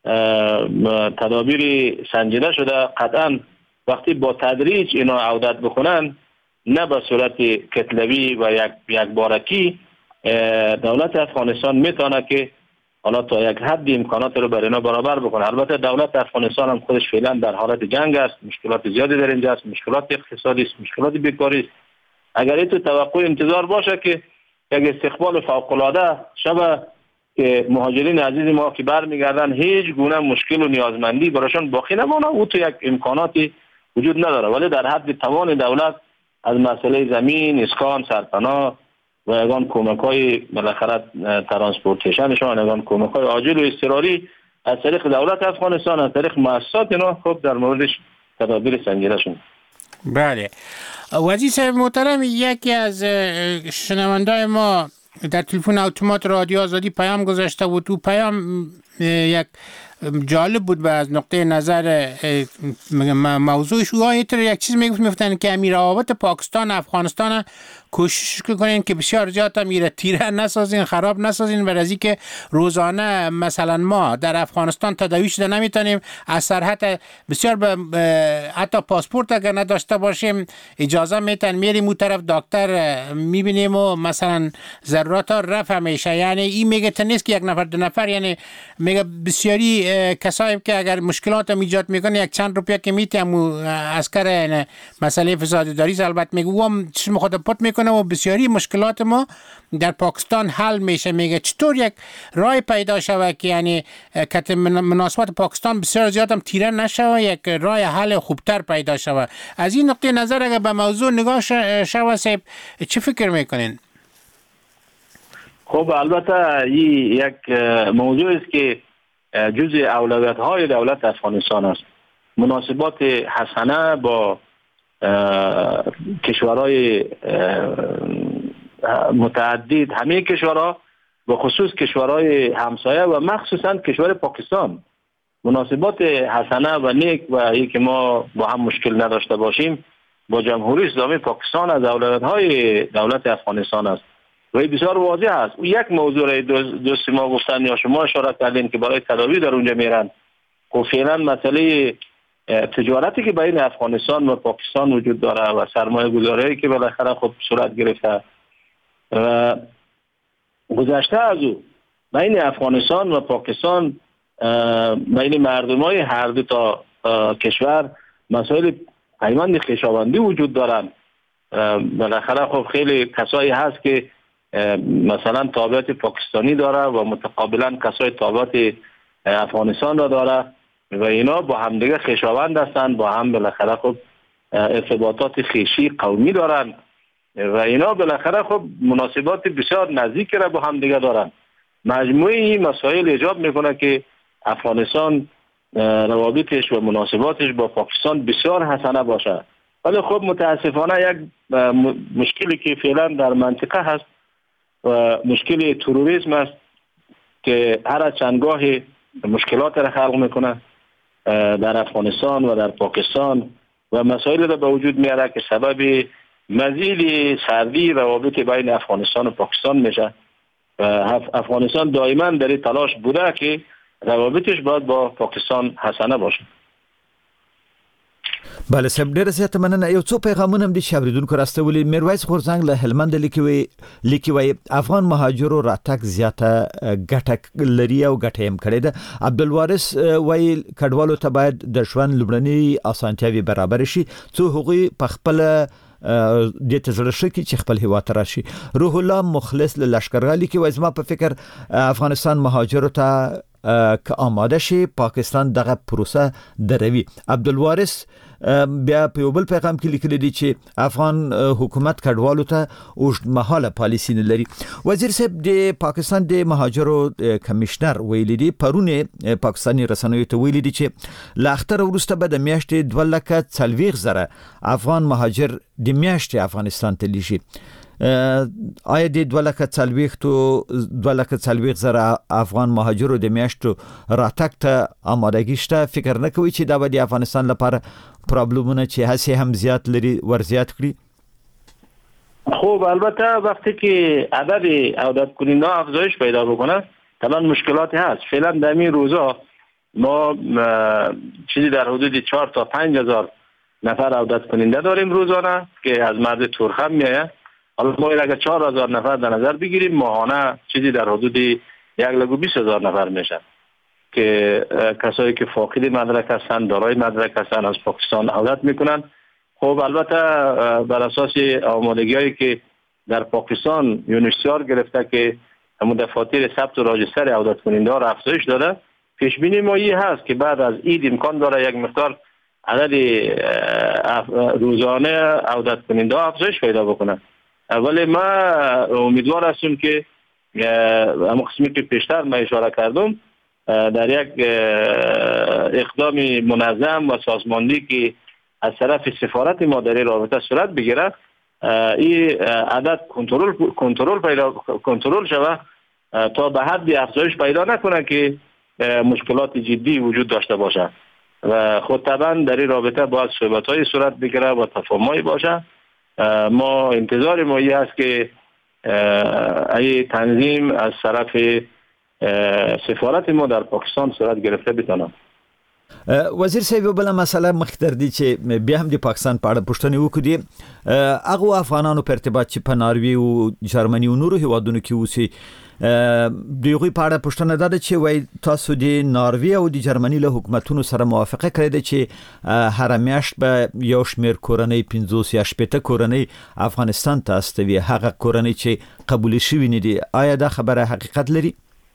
K: تدابیر سنجیده شده. قطعا وقتی با تدریج اینا عودت بکنن، نه به صورت کتلوی و یک بارکی، دولت افغانستان میتونه که حالا تا یک حدی امکانات رو برای اینا برابر بکنه. البته دولت افغانستان هم خودش فعلا در حالت جنگ است، مشکلات زیادی در اینجا است، مشکلات اقتصادی است، مشکلات بیکاری است. اگر این توقع انتظار باشه که یک استقبال فوق العاده شبه که مهاجرین عزیز ما که برمیگردن هیچ گونه مشکل و نیازمندی براشون باقی نمونه، او تو یک امکاناتی وجود نداره. ولی در حد توان دولت از مسئله زمین، اسکان، سرپناه و یگان کمک‌های بالاخره ترانسپورتیشنشان، یگان کمک‌های عاجل و اضطراری از طریق دولت افغانستان، از طریق مؤسسات اینا خب در موردش تدابیر سنجیده شد.
D: بله. وزیر صاحب محترم، یکی از شنوندای ما در تلفن اتومات رادیو آزادی پیام گذاشته بود. تو پیام یک جالب بود و از نقطه نظر موضوعش یک چیز میگفتن که امیر روابط پاکستان افغانستان کوشش کنین که بسیار زیاد میره تیره نسازین، خراب نسازین، و از اینکه روزانه مثلا ما در افغانستان تداوی شده نمیتونیم، از سرحد بسیار حتی پاسپورت اگر نداشته باشیم اجازه میتن میریم اون طرف دکتر میبینیم و مثلا ضرورت ها رفع میشه. یعنی این میگه نیست که یک نفر دو نفر، یعنی میگه بسیاری کسایی که اگر مشکلات ایجاد میکنه یک چند روپیه که میتیم اسکر مسئله فساد اداری البته میگه هم چشم خود پت میکنه و بسیاری مشکلات ما در پاکستان حل میشه. میگه چطور یک راه پیدا شوه که یعنی که مناسبات پاکستان بسیار زیاد هم تیره نشوه، یک راه حل خوبتر پیدا شوه. از این نقطه نظر اگر به موضوع نگاه شوه صاحب چه فکر میکنین؟
K: خب البته این یک موضوع است که جزء اولویت‌های دولت افغانستان است. مناسبات حسنه با کشورهای متعدد، همه کشورها به خصوص کشورهای همسایه و مخصوصا کشور پاکستان، مناسبات حسنه و نیک و ای که ما با هم مشکل نداشته باشیم با جمهوری اسلامی پاکستان از اولویت‌های دولت افغانستان است و این بسیار واضح است. او یک موضوع دوست ما گفتن یا شما اشاره کردین که برای تداوی در اونجا میرن. خب فعلا مسئله تجارتی که بین افغانستان و پاکستان وجود داره و سرمایه گذاری که بالاخره خب صورت گرفته و گذشته از او بین افغانستان و پاکستان، بین مردمای هر دو تا کشور مسائل پیوند خویشاوندی وجود دارن. بالاخره خب خیلی کسایی هست که مثلا تابعیت پاکستانی داره و متقابلا کسای تابعیت افغانستان را داره و اینا با هم دیگه خویشاوند هستند، با هم بالاخره خب ارتباطات خویشی قومی دارن و اینا بالاخره خب مناسبات بسیار نزدیک را با هم دیگه دارن. مجموعی مسائل ایجاب میکنه که افغانستان روابطش و مناسباتش با پاکستان بسیار حسنه باشه. ولی خب متاسفانه یک مشکلی که فعلا در منطقه هست و مشکل تروریسم است که هر چندگاه مشکلات را خلق میکنه در افغانستان و در پاکستان و مسائل را به وجود میاره که سبب مزید سردی روابط بین افغانستان و پاکستان میشه و افغانستان دائما در تلاش بوده که روابطش باید با پاکستان حسنه باشه.
C: بله صاحب ډیره زیاته مننه. یو څو پیغامونه هم دي چې اوریدونکو راستولي. میرویس غورځنګ له هلمند لیکي وایي افغان مهاجرو راتګ زیاته ګټه لري او ګټه هم کړې ده. عبدالوارث وایي کډوالو ته باید د ژوند لومړنۍ اسانتیاوې برابر شي څو هغوی په خپل د تجربه شکی چې خپل هیواد ته راشي. روح الله مخلص له لشکرګالي کې وایي زما په فکر افغانستان مهاجرو ته که آماده شي پاکستان دغه پروسه دروي. عبدالوارث بیا په یو بل پیغام کې لیکلی دی چې افغان حکومت کډوالو ته اوږدمهاله پالیسي نه لري. وزیر صاحب د پاکستان د مهاجرو کمشنر ویلي دی پرونه پاکستاني رسنیو ته ویلي دی چې لا اختر وروسته به د میاشتې 240,000 افغان مهاجر د میاشتې افغانستان ته لیږي. آیا د 240,000 افغان مهاجرو د میاشتو راتګ ته آمادګي شته؟ فکر نه کوي چې دا به د افغانستان لپاره پرابلمونه چې هسه هم زیات لري ورزیات کړي؟
K: خب البته وقتی که عدد عودت کننده افزایش پیدا بکنه طبعا مشکلاتی هست. فعلا در این روزا ما چیزی در حدود 4 تا 5,000 نفر عودت کننده داریم روزانه که از مرز تورخم میآید. حالا ما اگر 4,000 نفر در نظر بگیریم ماهانه چیزی در حدود 1,20,000 نفر میشن که کسایی که فاقد مدرک هستند دارای مدرک هستند از پاکستان عودت میکنن. خب البته بر اساس آمادگی‌هایی که در پاکستان یونیسیار گرفته که همون دفاتر ثبت و راجستر عودت کننده ها را افزایش داده، پیش بینی ما این هست که بعد از عید امکان داره یک مقدار عدد روزانه عودت کننده ها افزایش پیدا بکنه. ولی ما امیدوار هستیم که همون قسمی که پیشتر ما اشاره کردم در یک اقدام منظم و سازماندهی که از طرف سفارت ما در این رابطه صورت بگیره این عدد کنترل شود تا به حد افزایش پیدا نکنه که مشکلات جدی وجود داشته باشه و خود طبعا در این رابطه باید صحبت‌های صورت بگیره و تفاهم‌هایی باشه. ما انتظار ما این است که این تنظیم از طرف سفارت ما در پاکستان صورت گرفته بتونه.
C: وزیر صاحب بل مسله مخدر دي چې بیا هم د پاکستان په اړه پوښتنه وکړي. هغه افغانانو په ارتباط چې په ناروی او جرمني او نورو هیوادونو کې اوسي دغه په اړه پوښتنه ده چې وای تاسو د ناروی او د جرمني له حکومتونو سره موافقه کړې ده چې هر میاشت به یو شمیر کورنۍ 50 یا 80 کورنۍ افغانستان ته استوي. هغه کورنۍ چې قبول شوی نه دي آیا دا خبره حقیقت لري؟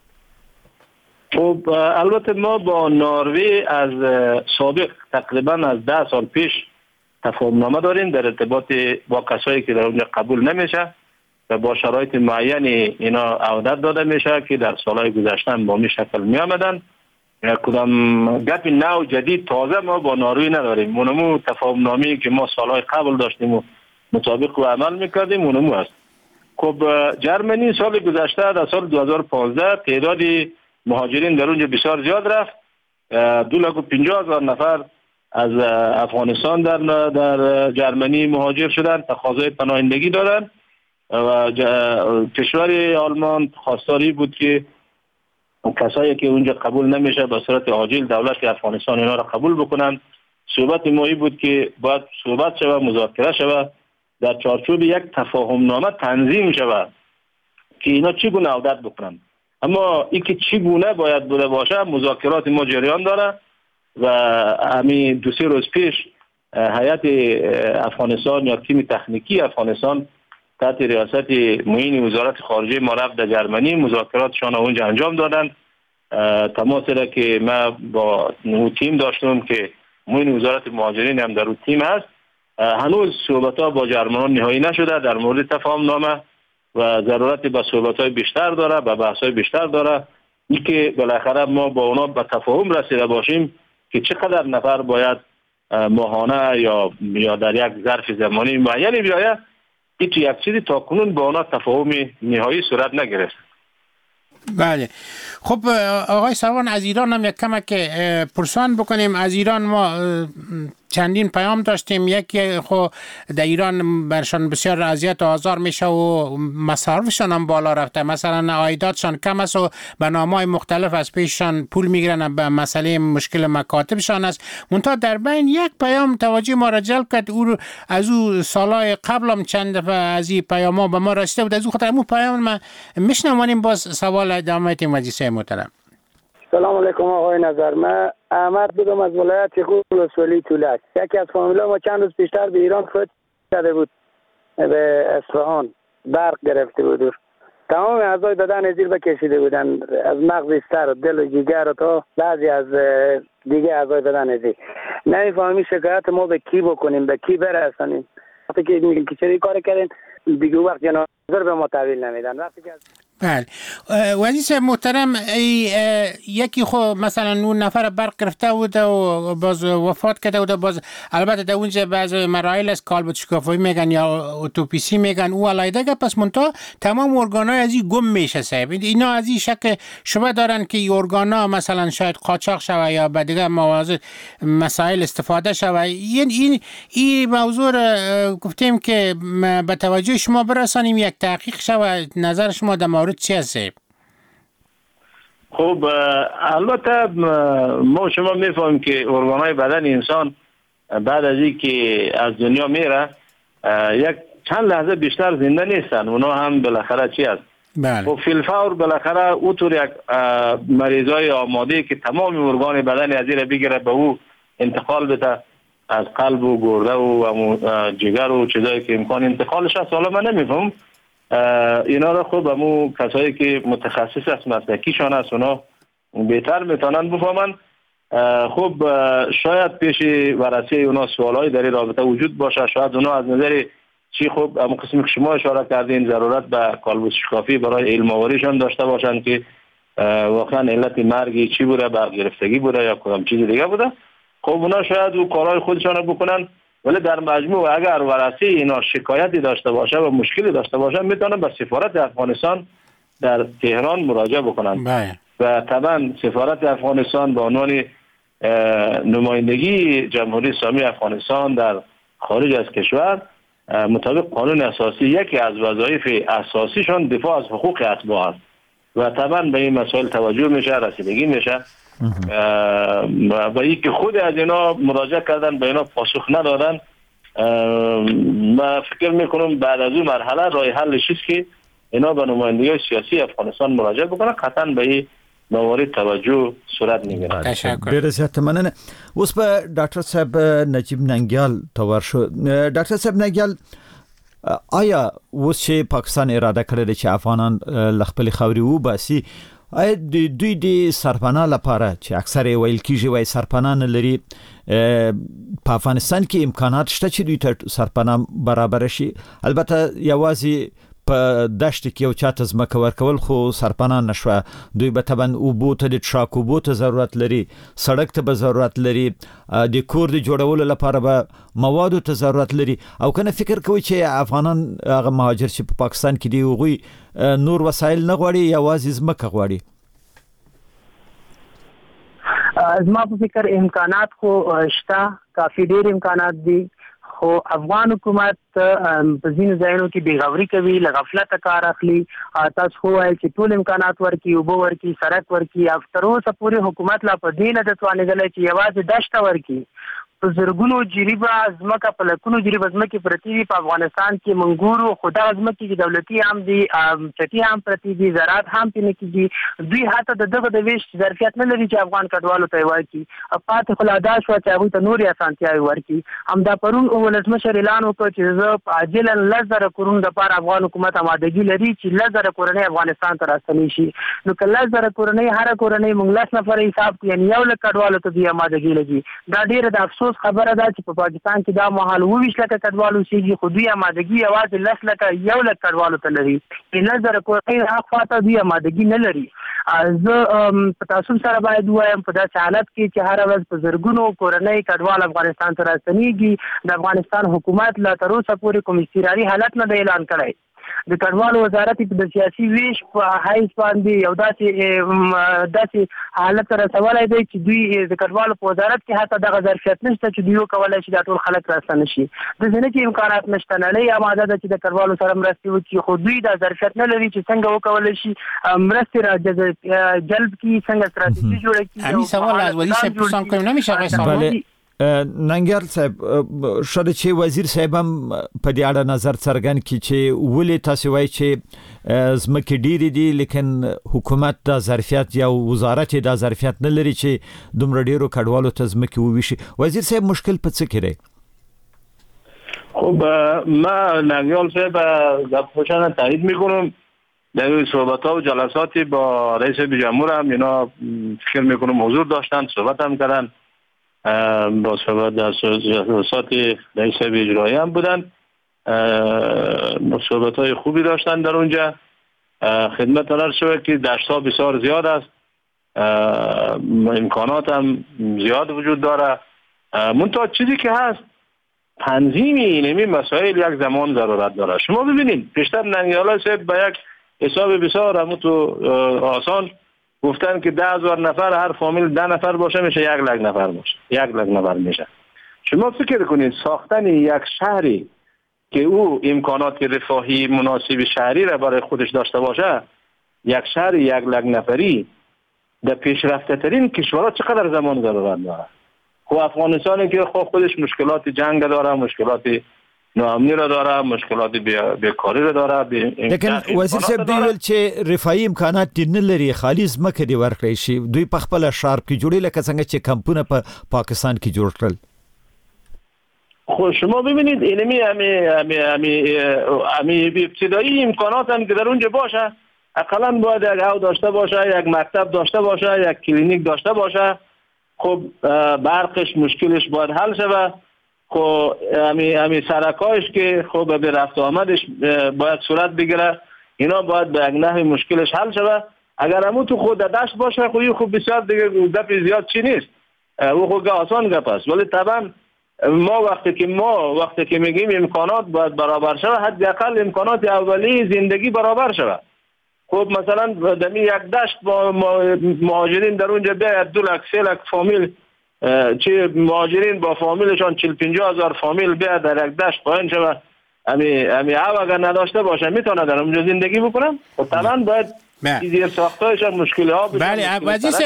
K: خب البته ما با نروژ از سابق تقریبا از 10 سال پیش تفاهمنامه داریم در ارتباط با کسایی که در اونجا قبول نمیشه و با شرایط معین اینا عودت داده میشه که در سالهای گذشته با می شکل می آمدن. کدام گپ نو جدید تازه ما با نروژ نداریم. مونمو تفاهمنامه‌ای که ما سالهای قبل داشتیم و مطابق و عمل میکردیم مونمو است. خب جرمنی سال گذشته در سال 2015 تعدادی مهاجرین در اونجا بسیار زیاد رفت. 250,000 نفر از افغانستان در جرمنی مهاجر شدن، تقاضای پناهندگی دادن و کشور آلمان خواستاری بود که کسایی که اونجا قبول نمیشه به صورت عاجل دولت افغانستان اینا را قبول بکنن. صحبت ما بود که باید صحبت شود، مذاکره شود، در چارچوب یک تفاهمنامه تنظیم شود که اینا چگونه عودت بکنن. اما این که چگونه باید بوده باشه مذاکرات ما جریان داره و همین 2-3 روز پیش هیئت افغانستان یا تیم تکنیکی افغانستان تحت ریاست معین وزارت خارجه ما رفت در جرمنی مذاکراتشان اونجا انجام دادن. تماس را که ما با تیم داشتم که معین وزارت مهاجرین هم در اون تیم هست، هنوز صحبت‌ها با جرمنان نهایی نشده در مورد تفاهم نامه و ضرورت به صحبت‌های بیشتر داره، به بحث‌های بیشتر داره. این که بالاخره ما با اونا به تفاهم رسیده باشیم که چقدر نفر باید ماهانه یا در یک ظرف زمانی معینی بیاید. این تو یک چیزی تا کنون با اونا تفاهم نهایی صورت نگرفت.
D: بله. خب آقای سروان، از ایران هم یک کمک پرسان بکنیم. از ایران ما چندین پیام داشتیم. یکی خب در ایران برشان بسیار اذیت و آزار میشه و مصارفشان هم بالا رفته، مثلا عایداتشان کم است و به نامهای مختلف از پیششان پول میگیرن، به مسئله مشکل مکاتبشان است. منتها در بین یک پیام توجه ما را جلب کرد، او از او سالهای قبلم چند دفعه از این پیام ها به ما رسیده بود، از او خاطر امو پیام ما میشنوانیم. باز سوال ادامه مجلس محترم.
L: سلام علیکم آقای نظر. من احمد بودم از ولایت ولسوالی تولک. یکی از فامیلا ما چند روز پیشتر به ایران فوت شده بود، به اصفهان برق گرفته بود. تمام اعضای بدن زیر بکشیده بودن، از مغز سر، دل و جگر تا بعضی از دیگه اعضای بدن زیر. نمیفهمیم شکایت ما به کی بکنیم، به کی برسانیم. وقتی که میگیم که چه کار کردین دیگه وقت جنازه به ما تحویل نمیدن. وقتی که
D: بله. وزیر محترم، یکی خو مثلا اون نفر برق گرفته بود و باز وفات کرده بود، باز البته در اونجا بعض مراحل از کالبد شکافی میگن یا اتوپیسی میگن، او علایده که پس منتها تمام ارگان‌های از این گم میشه صاحب. اینا از این شک شبه دارن که این ارگان‌ها مثلا شاید قاچاق شوه یا به دیگه موارد مسائل استفاده شوه. این موضوع گفتیم که به توجه شما برسانیم، یک تحقیق شوه. نظر شما در مورد چی هست؟
K: خب البته ما شما میفهمیم که ارگان‌های بدن انسان بعد از این که از دنیا میره یک چند لحظه بیشتر زنده نیستن. اونا هم بالاخره چی هست؟
D: بله.
K: خب فی الفور بالاخره اوطور یک مریضای آماده که تمام ارگان بدن از این بگیره به او انتقال بده، از قلب و گرده و جگر و چیزایی که امکان انتقالش هست. حالا من نمیفهم اینا را خب همون کسایی که متخصص است، مسلکیشان است، اونا بهتر میتونن بفهمن. خب شاید پیش ورثه اونا سوالای در این رابطه وجود باشه، شاید اونا از نظر چی خب همون قسمی که شما اشاره کردین ضرورت به کالبد شکافی برای علم آوریشان داشته باشن که واقعا علت مرگی چی بوده، برگرفتگی بوده یا کدام چیز دیگه بوده. خب اونا شاید او کارهای خودشان رو بکنن، ولی در مجموع اگر ورثه اینا شکایتی داشته باشه و مشکلی داشته باشه میتونن به سفارت افغانستان در تهران مراجعه بکنن. و طبعا سفارت افغانستان به عنوان نمایندگی جمهوری اسلامی افغانستان در خارج از کشور مطابق قانون اساسی یکی از وظایف اساسیشان دفاع از حقوق اتباع است و طبعا به این مسائل توجه میشه، رسیدگی میشه. و این که خود از اینا مراجعه کردن به اینا پاسخ ندادن، من فکر میکنم بعد از اون مرحله راه حلش است که اینا به نمایندگی سیاسی افغانستان مراجعه بکنن، قطعا به این موارد توجه صورت میگیره.
C: ډیر زیات مننه. اوس به ډاکټر صاحب نجیب ننګیال تور شو. ډاکټر صاحب ننګیال، آیا اوس چې پاکستان اراده کړې چې افغانان لخپل خاوري وباسي، آیا دوی د سرپناه لپاره چې اکثر ویل کیږي وای سرپناه نه لري، په افغانستان کې امکانات شته چې دوی ته سرپناه برابر شي؟ البته یوازې په دشت کې یو چاته ځمکه ورکول خو سرپناه نشوه. دوی به طبعا اوبو ته د ټراک اوبو ته ضرورت لري، سړک ته به ضرورت لري، د کور د جوړولو لپاره به موادو ته ضرورت لري. او کنه فکر کوي چې افغانان هغه مهاجر چې په پاکستان کې دی هغوی نور وسایل نه غواړي، یوازې ځمکه غواړي؟
F: زما په فکر امکانات خو شته، کافي ډیر امکانات دي، خو افغان حکومت په ځینو ځایونو کې بېغوري کوي، له غفلته کار اخلي. تاسو خو وایئ چې ټول امکانات ورکړي، اوبه ورکړي، سړک ورکړي، تر اوسه پورې حکومت لا په دې نه ده توانېدلی چې یوازې دشته ورکړي. په زرګونو جریبه ځمکه، په لکونو جریبه ځمکې پرتې دي په افغانستان کې، موږ ګورو، خو دغه ځمکې چې دولتي هم دي، چټي هم پرتې دي، زراعت هم پرې نه کېږي. دوی حتی د دغه د ویش ظرفیت نه لري چې افغان کډوالو ته یې ورکړي. پاتې خو لا دا شوه چې هغوی ته نورې اسانتیاوې ورکړي. همدا پرون ولسمشر اعلان وکړ چې زه عاجلا 10,000 کورونو دپاره افغان حکومت آمادګي لري چې 10,000 کورنۍ افغانستان ته راستنې شي. نو که 10,000 کورنۍ، هره کورنۍ موږ 10 نفره حساب کړو، یعنې 1 لک کډوالو ته دوی آمادګي لګي. دا ډېره د افسوس اوس خبره ده چې په پاکستان کې دا مهال 22 لکه کډوال اوسېږي، خو دوی آمادګي یوازې 10 لکه 1 لک کډوالو ته لري. نظر کوي هغه خواته دوی آمادګي نه لري. زه په تاسو سره باید وایم په داسې حالت کې چې هر ورځ په زرګونو کورنۍ کډوال افغانستان ته راستنېږي، د افغانستان حکومت لا تر اوسه پورې کوم استقراري حالت نه دی اعلان کړی. د کډوالو وزارت د سیاسي ویش په حیث باندې یو داسې حالت رسولی دی چې دوی د کډوالو په وزارت کې حتی دغه ظرفیت نشته چې دوی وکولی شي دا ټول خلک راستنه شي. داسې نه چې امکانات نشته، نړۍ آماده ده چې د کډوالو سره مرستې وکړي، خو دوی دا ظرفیت نه لري چې څنګه وکولی شي مرستې را جلب کړي، څنګه ستراتیژي جوړه کړي.
D: همین سوال از وزیر صاحب پرسان کنیم نمیشه آقای سامان؟
C: ننګیال صاحب شاید چې وزیر صاحب هم په دې اړه نظر څرګند کړي چې ولې تاسو وایي چې ځمکې ډېرې دي لیکن حکومت دا ظرفیت یا وزارت دا ظرفیت نه لري چې دومره ډېرو کډوالو ته ځمکې وویشي. وزیر صاحب مشکل په څه کې دی؟
K: خب ما ننګیال صاحب در پوشان تایید میکنم. در صحبت ها و جلساتی با رئیس جمهور هم اینا فکر میکنم حضور داشتن، صحبت هم کردن، با صحبت در جلسات رئیس اجرایی هم بودن، صحبت های خوبی داشتن در اونجا. خدمت عرض شود که دشت ها بسیار زیاد است، امکانات هم زیاد وجود داره، منتها چیزی که هست تنظیم اینمی مسائل یک زمان ضرورت داره. شما ببینید پیشتر ننگیال صاحب به یک حساب بسیار آسان گفتن که 10,000 نفر هر فامیل 10 نفر باشه میشه 1 لک نفر باشه، 1 لک نفر میشه. شما فکر کنید ساختن یک شهری که او امکانات رفاهی مناسب شهری را برای خودش داشته باشه، یک شهر 1 لک نفری در پیشرفته ترین کشورها چقدر زمان ضرورت داره؟ خب افغانستانی که خودش مشکلات جنگ داره، مشکلات ناامنی را داره، مشکلات بیکاری را داره.
C: لیکن وزیر صاحب دی ویل چې رفاهي امکانات دې نه لري، خالي ځمکه دې ورکړی شي، دوی په خپله شارپ کې جوړي لکه څنګه چې کمپونه په پاکستان کې جوړ کړل.
K: خب شما ببینید امی ابتدایی امکانات هم که در اونجا باشه، اقلا باید یک او داشته باشه، یک مکتب داشته باشه، یک کلینیک داشته باشه. خب برقش مشکلش باید حل شود. خب امی سرکایش که خب به رفت آمدش باید صورت بگیره، اینا باید به یک نحوی مشکلش حل شود. اگر همون تو خود دشت باشه خب خب بسیار دیگه دفع زیاد چی نیست، او خود آسان گپ است. ولی طبعا ما وقتی که میگیم امکانات باید برابر شود، حداقل امکانات اولیه زندگی برابر شود. خب مثلا دمی یک دشت با مهاجرین در اونجا بیاید 2 لک 3 لک فامیل، چه مهاجرین با فامیلشان 40-50 هزار فامیل بیاد در یک دشت پایین شود، امی اگر نداشته باشه میتونه در اونجا زندگی بکنم. خب طبعا باید زیر ساختایشان مشکل ها بشه.
D: بله وزیر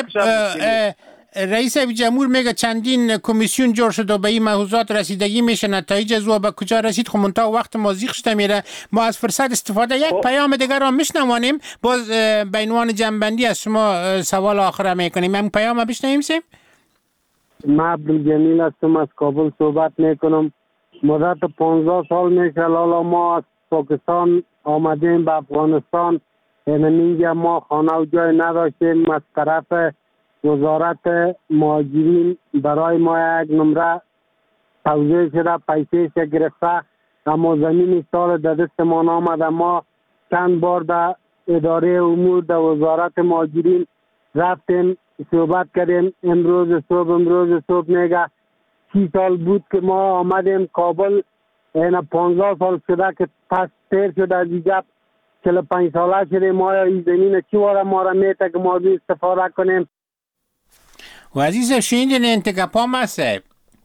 D: رئیس جمهور میگه چندین کمیسیون جور شد و به این موضوعات رسیدگی میشه، نتایج از او به کجا رسید؟ خب منتها وقت ما زیغ شده میره. ما از فرصت استفاده یک پیام دیگر را میشنوانیم، باز به عنوان جنبندی از شما سوال آخر میکنیم. این پیام بشنویم سیم.
L: من عبدالجمیل هستم، از کابل صحبت میکنم. مدت 15 سال میشه لالا ما از پاکستان آمدیم به افغانستان. اینجا ما خانه و جای نداشتیم. از طرف وزارت مهاجرین برای ما یک نمره توزیع شده، پیسه گرفته، اما زمین سال در دست ما نامده. ما چند بار در اداره امور در وزارت مهاجرین رفتیم، صحبت کردیم. امروز صبح میگه 30 سال بود که ما آمدیم کابل، این 15 سال شده که پس تیر شده از اینجا، 45 ساله شده. ما این زمین چی واره ما را میته که ما استفاده کنیم.
D: و عزیز شنیدین انتگاپا مسئب؟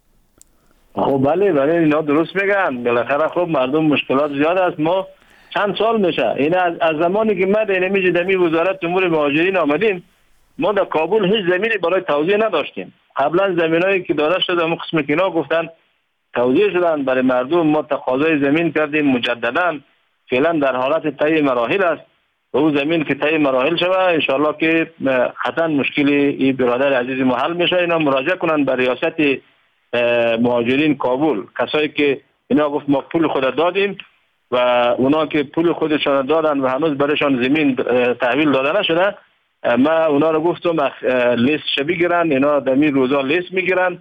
K: خب بله اینا درست میگن. بالاخره خب مردم مشکلات زیاد است. ما چند سال میشه این از زمانی که ما در دمی وزارت امور مهاجرین آمدیم، ما در کابل هیچ زمینی برای توزیع نداشتیم. قبلا زمینایی که داده شده اون قسم که اینا گفتن توزیع شدن برای مردم، ما تقاضای زمین کردیم مجددا. فعلا در حالت طی مراحل است و او زمین که طی مراحل شود ان شاء الله که قطعا مشکل این برادر عزیز ما حل میشه. اینا مراجعه کنن به ریاست مهاجرین کابل، کسایی که اینا گفت ما پول خود دادیم و اونا که پول خودشان دادن و هنوز برایشان زمین تحویل داده نشده، ما اونا رو گفتم لیست بگیرن. اینا در این روزا لیست میگیرن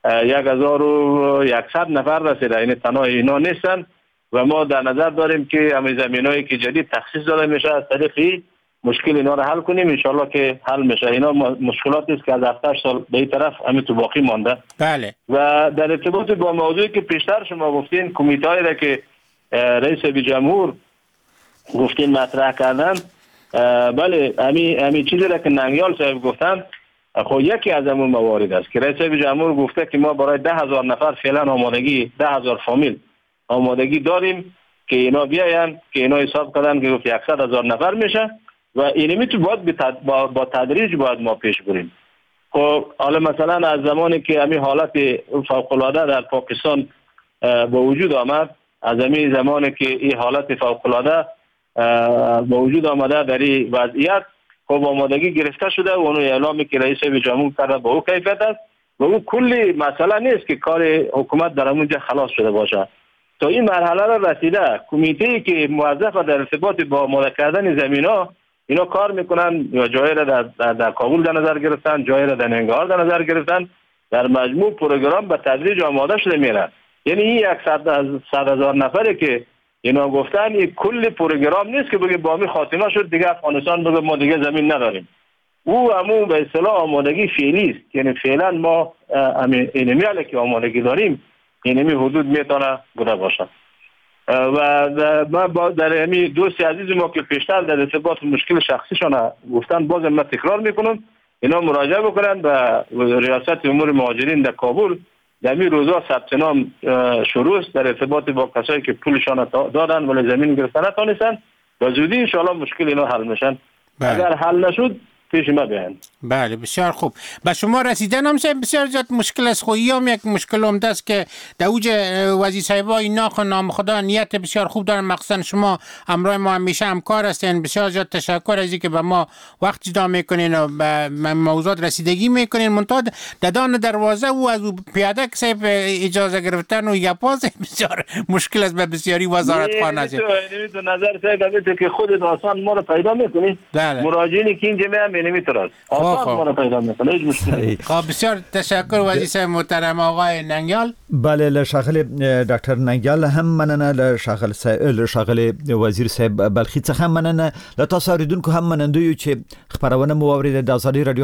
K: 1100 نفر رسیده. این تنها اینا نیستن و ما در نظر داریم که همین زمینایی که جدید تخصیص داده میشه از طریق مشکل اینا رو حل کنیم. ان شاءالله که حل میشه. اینا مشکلاتی است که از 7 سال به این طرف همین تو باقی مانده.
D: بله.
K: و در ارتباط با موضوعی که پیشتر شما گفتین، کمیته را که رئیس جمهور گفتین مطرح کردن، بله همین چیزی را که ننگیال صاحب گفتن، خب یکی از همون موارد است که رئیس جمهور گفته که ما برای 10,000 نفر فعلا آمادگی 10,000 فامیل آمادگی داریم که اینا بیاین، که اینا حساب کردن که گفت 100,000 نفر میشه و اینمی تو باید با تدریج باید ما پیش بریم. خب حالا مثلا از زمانی که همین حالت فوق‌العاده در پاکستان با وجود آمد، از همین زمانی که این حالت فوق‌العاده با وجود آمده در این وضعیت، خب آمادگی گرفته شده و اون اعلامی که رئیس جمهور کرده با او کیفیت است و او کلی مسئله نیست که کار حکومت در اونجا خلاص شده باشه. تا این مرحله را رسیده، کمیته که موظف در ارتباط با آماده کردن زمینا اینا کار میکنن و جایی را در کابل در نظر گرفتن، جایی را در ننگرهار در نظر گرفتن، در مجموع پروگرام به تدریج آماده شده میره. یعنی این 100,000 نفره که اینا گفتن این کل پروگرام نیست که بگه با می خاتمه شد دیگه افغانستان بگه ما دیگه زمین نداریم. او همون به اصطلاح آمادگی فعلی است. یعنی فعلا ما اینمیاله که آمادگی داریم اینمی حدود میتونه بوده باشه. و ما در همین دوست عزیز ما که پیشتر در ارتباط مشکل شخصیشان گفتن، باز من تکرار میکنم اینا مراجعه بکنن به ریاست امور مهاجرین در کابل. در این روزا ثبت نام شروع است در ارتباط با کسایی که پولشان دادن ولی زمین گرفتن نتونستن و زودی ان شاء الله مشکل اینا حل میشن. اگر حل نشد پیش ما بیان.
D: بله بسیار خوب. به شما رسیدن هم بسیار زیاد مشکل است. خویی هم یک مشکل عمده است که در اوج وزیر صاحبا اینا نام خدا نیت بسیار خوب دارن، مخصوصا شما همراه ما همیشه همکار هستین. بسیار زیاد تشکر از اینکه به ما وقت جدا میکنین و به موضوعات رسیدگی میکنین. منتها ددان دروازه و از پیاده که صاحب اجازه گرفتن و یپاس بسیار مشکل است به بسیاری وزارت خانه است.
K: تو نظر صاحب که خودت آسان ما رو پیدا میکنی. مراجعینی که اینجا میام نمیتونن آسان ما رو پیدا میکنه، هیچ مشکلی.
D: خب بسیار تشکر وزیر صاحب محترم آقای ننگیال.
C: بله لشغل دکتر ننگیال هم مننه، لشغل وزیر صاحب بلخی څخه مننه، لتاسو اوریدونکو هم مننه چې خبرونه مو اوریده د ازادي رادیو